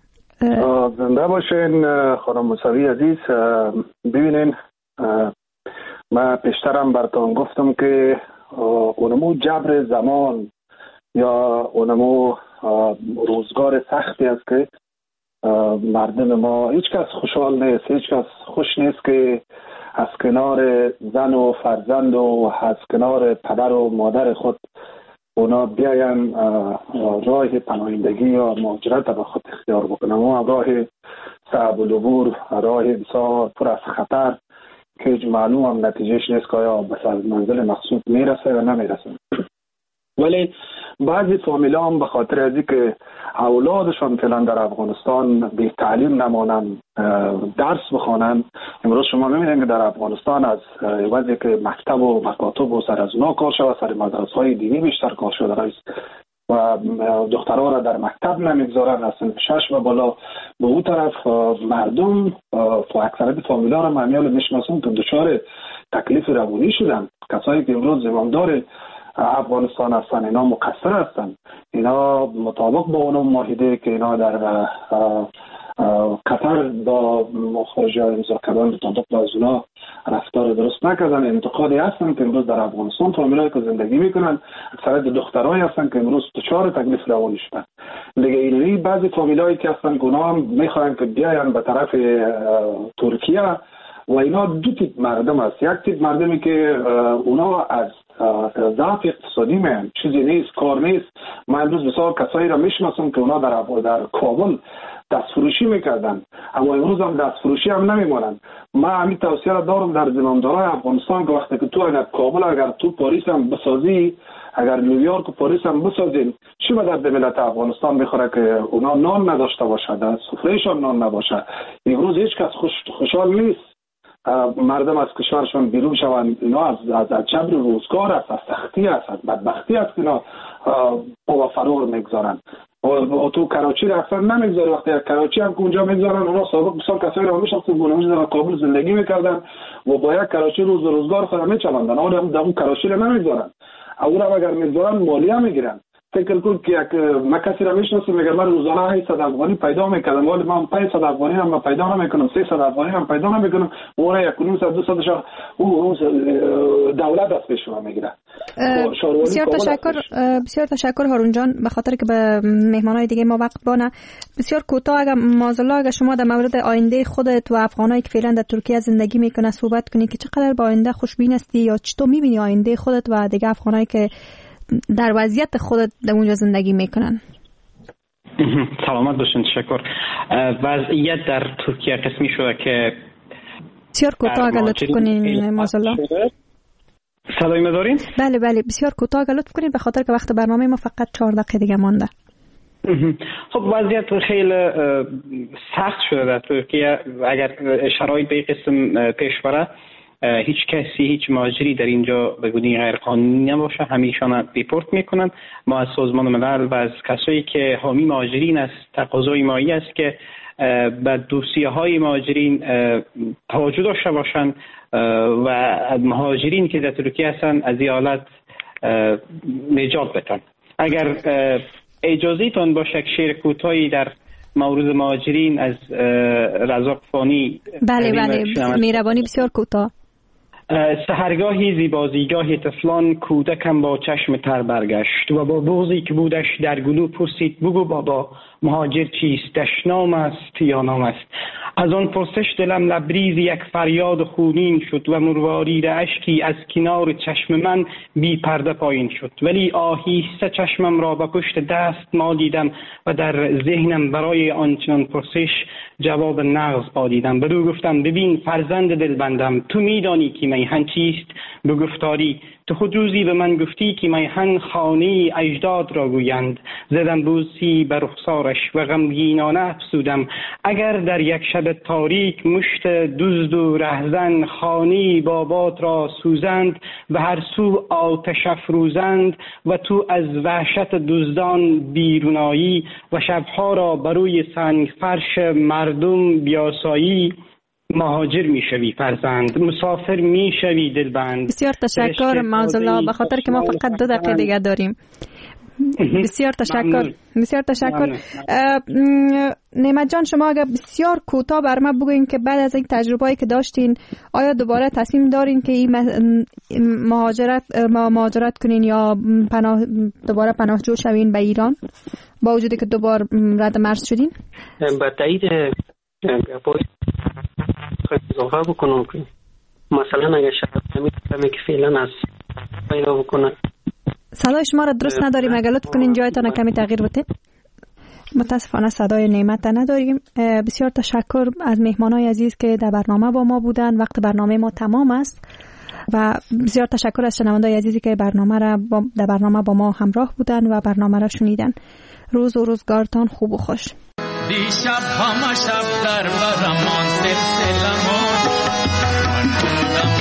زنده باشین خانم موسوی عزیز. ببینین من پیشترم براتون گفتم که اونمو جبر زمان یا اونمو روزگار سختی است که مردم ما هیچ کس خوشحال نیست، هیچ کس خوش نیست که از کنار زن و فرزند و از کنار پدر و مادر خود اونا بیاین راه پناهندگی یا مهاجرت به خود اختیار بکنن. اون راه صعب العبور، راه بسیار پر از خطر که معلوم هم نتیجهش نیست که آیا به منزل مقصود میرسه یا نمیرسه. ولی بعضی فامیلا هم به خاطر از اینکه اولادشان فعلا در افغانستان بی تعلیم نمانن، درس بخوانن. امروز شما میبینید که در افغانستان از وضعی که مکتب و مکاتب و سر از اونا کار شده، سر مدرسه های دینی بیشتر کار شده و دخترها را در مکتب نمیگذارن از صنف شش و بالا. به اون طرف مردم اکثریت فامیلا را معمیال میشناسن که دچار تکلیف روانی شدن. کسایی که امروز زمامدار افغانستان هستن اینا مقصر هستن، اینا مطابق با اون معاهده که اینا در قطر با مخرجا امضا کردن مطابق با از اونا رفتار درست نکردن. انتقادی هستن که امروز در افغانستان فامیلایی که زندگی میکنن اکثریت دخترایی هستن که امروز دچار تکلیف روانی شدن. دیگه اینوی بعضی فامیلایی که هستن که اونا هم میخوان که بیاین به طرف ترکیه و اینا دو تیپ مردم هست. یک تیپ مردمی که اونا از ضعف اقتصادی میان، چیزی نیست، کار نیست. من امروز بسیار کسایی را میشناسم که اونا در در کابل دستفروشی میکردن، اما امروز هم دستفروشی هم نمیمونن. ما همین توصیه را دارم در زمامدارای افغانستان که وقتی که تو اگر کابل، اگر تو پاریس هم بسازی، اگر نیویورک و پاریس هم بسازین، چی به درد ملت افغانستان میخوره که اونا نان نداشته باشه، در سفرهشان نان نباشه؟ امروز هیچ کس خوش خوشحال نیست مردم از کشورشان بیرون شوند. اینا از از, از جبر روزگار است، از سختی است، از بدبختی است که اینا با فرار میگذارن. و تو کراچی رفتن نمیگذاره، وقتی کراچی هم که اونجا میگذارن، اونا سابق بسیار کسایی رو همیشه تو گونه‌موش در کابل زندگی میکردن و با یک کراچی روز روزگار خود میچلاندن، اما در اون کراچی رو نمیگذارن. او را اگر میگذارن مالیه میگیرن. فکر کن که یک ما کسی را میشناسم میگه من روزانه هشتصد افغانی پیدا میکردم، ولی من پانصد افغانی هم پیدا نمیکنم، سیصد افغانی هم پیدا نمیکنم. اون یک و نیم دو صد اون دولت دست به شما میگیره. بسیار تشکر، بسیار تشکر هارون جان، به خاطر که به مهمانای دیگه ما وقت بانه. بسیار کوتاه اگر مازالله اگر شما در مورد آینده خودت و افغانایی که فعلا در ترکیه زندگی میکنن صحبت کنی که چقدر با آینده خوشبین هستی یا چطور میبینی آینده خودت و دیگه افغانایی که در وضعیت خودت در اونجا زندگی میکنن؟ سلامت باشین. تشکر. وضعیت در ترکیه قسمی شده که بسیار کوتاه اگر لطف کنین مازالله. صدای ما دارین؟ بله بله بسیار کوتاه اگر لطف کنین به خاطر که وقت برنامه ما فقط چهار دقیقه دیگه مانده. خب وضعیت خیلی سخت شده در ترکیه. اگر شرایط به قسم پیش بره، هیچ کسی، هیچ مهاجری در اینجا به گونه غیر قانونی نباشه، همیشان دیپورت میکنن. ما از سازمان ملل و از کسایی که حامی مهاجرین است تقاضای مایی است که به دوسیه های مهاجرین توجه داشته باشند و مهاجرین که در ترکیه هستند از این حالت نجات بدن. اگر اجازه تان باشه شعر کوتاهی در مورد مهاجرین از رزاق فانی. بله بله مهربانی بسیار کوتاه. سحرگاهی زیبازیگاه طفلان کودکم با چشم تر برگشت و با بغضی که بودش در گلو پرسید بگو بابا مهاجر چیست؟ دشنام است یا نام است؟ از آن پرسش دلم لبریز یک فریاد خونین شد و مروارید اشکی از کنار چشم من بی پرده پایین شد، ولی آهسته چشمم را به پشت دست مالیدم و در ذهنم برای آنچنان پرسش جواب نغز پادیدم. بدو گفتم ببین فرزند دلبندم، تو میدانی که میهن چیست؟ به گفتاری تو خود روزی به من گفتی که میهن خانه اجداد را گویند. زدم بوسی بر رخسارش و غمگینانه افسودم اگر در یک شب تاریک مشت دزد و رهزن خانه بابات را سوزند و هر سو آتش افروزند و تو از وحشت دزدان بیرونایی و شبها را بروی سنگ فرش مردم بیاسایی. مهاجر میشوی فرزند، مسافر میشوی دلبند. بسیار تشکر معذالله، به خاطر که ما فقط دو دقیقه دیگه داریم. بسیار تشکر، بسیار تشکر. نعمت جان شما اگر بسیار کوتاه بر ما بگوین که بعد از این تجربه‌ای که داشتین آیا دوباره تصمیم دارین که این مهاجرت مهاجرت کنین یا پناه دوباره پناهجو شوین به ایران با وجودی که دوباره رد مرز شدین؟ با تایید گپای اضافه بکنم که مثلا اگر شرایط کمی که فعلا از پیدا بکنه. صدای شما را درست نداریم، اگر لطف کنین جایتان کمی تغییر بدید. متاسفانه صدای نعمت نداریم. بسیار تشکر از مهمانای عزیز که در برنامه با ما بودن. وقت برنامه ما تمام است و بسیار تشکر از شنوندای عزیزی که برنامه را با در برنامه با ما همراه بودن و برنامه را شنیدن. روز و روزگارتان خوب و خوش. دیشب همه شب در برمان سلسلمان من بودم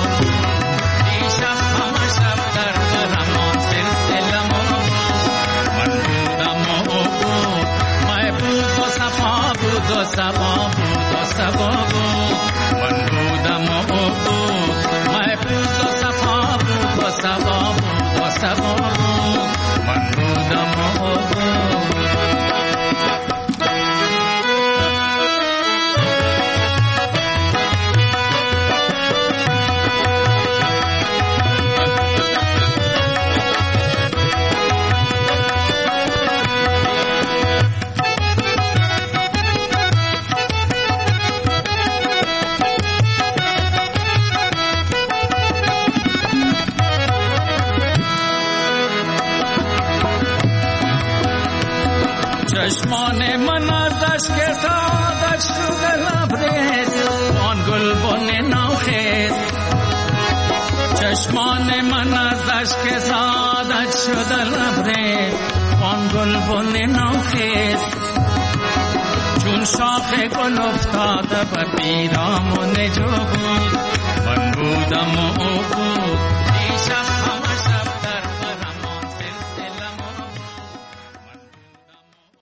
دیشب همه شب در برمان سلسلمان من بودم محبوب و صفا بود و صفا بود و صفا بود من بودم محبوب و صفا بود و صفا بود و صفا بود من بودم چشمان من از اشک سعادت شده لبریز آن گلبن نوخیز چشمان من از اشک سعادت شده لبریز آن گلبن نوخیز چون شاخ گل افتاده بر پیرامون جو بود من بودم و او بود دیشب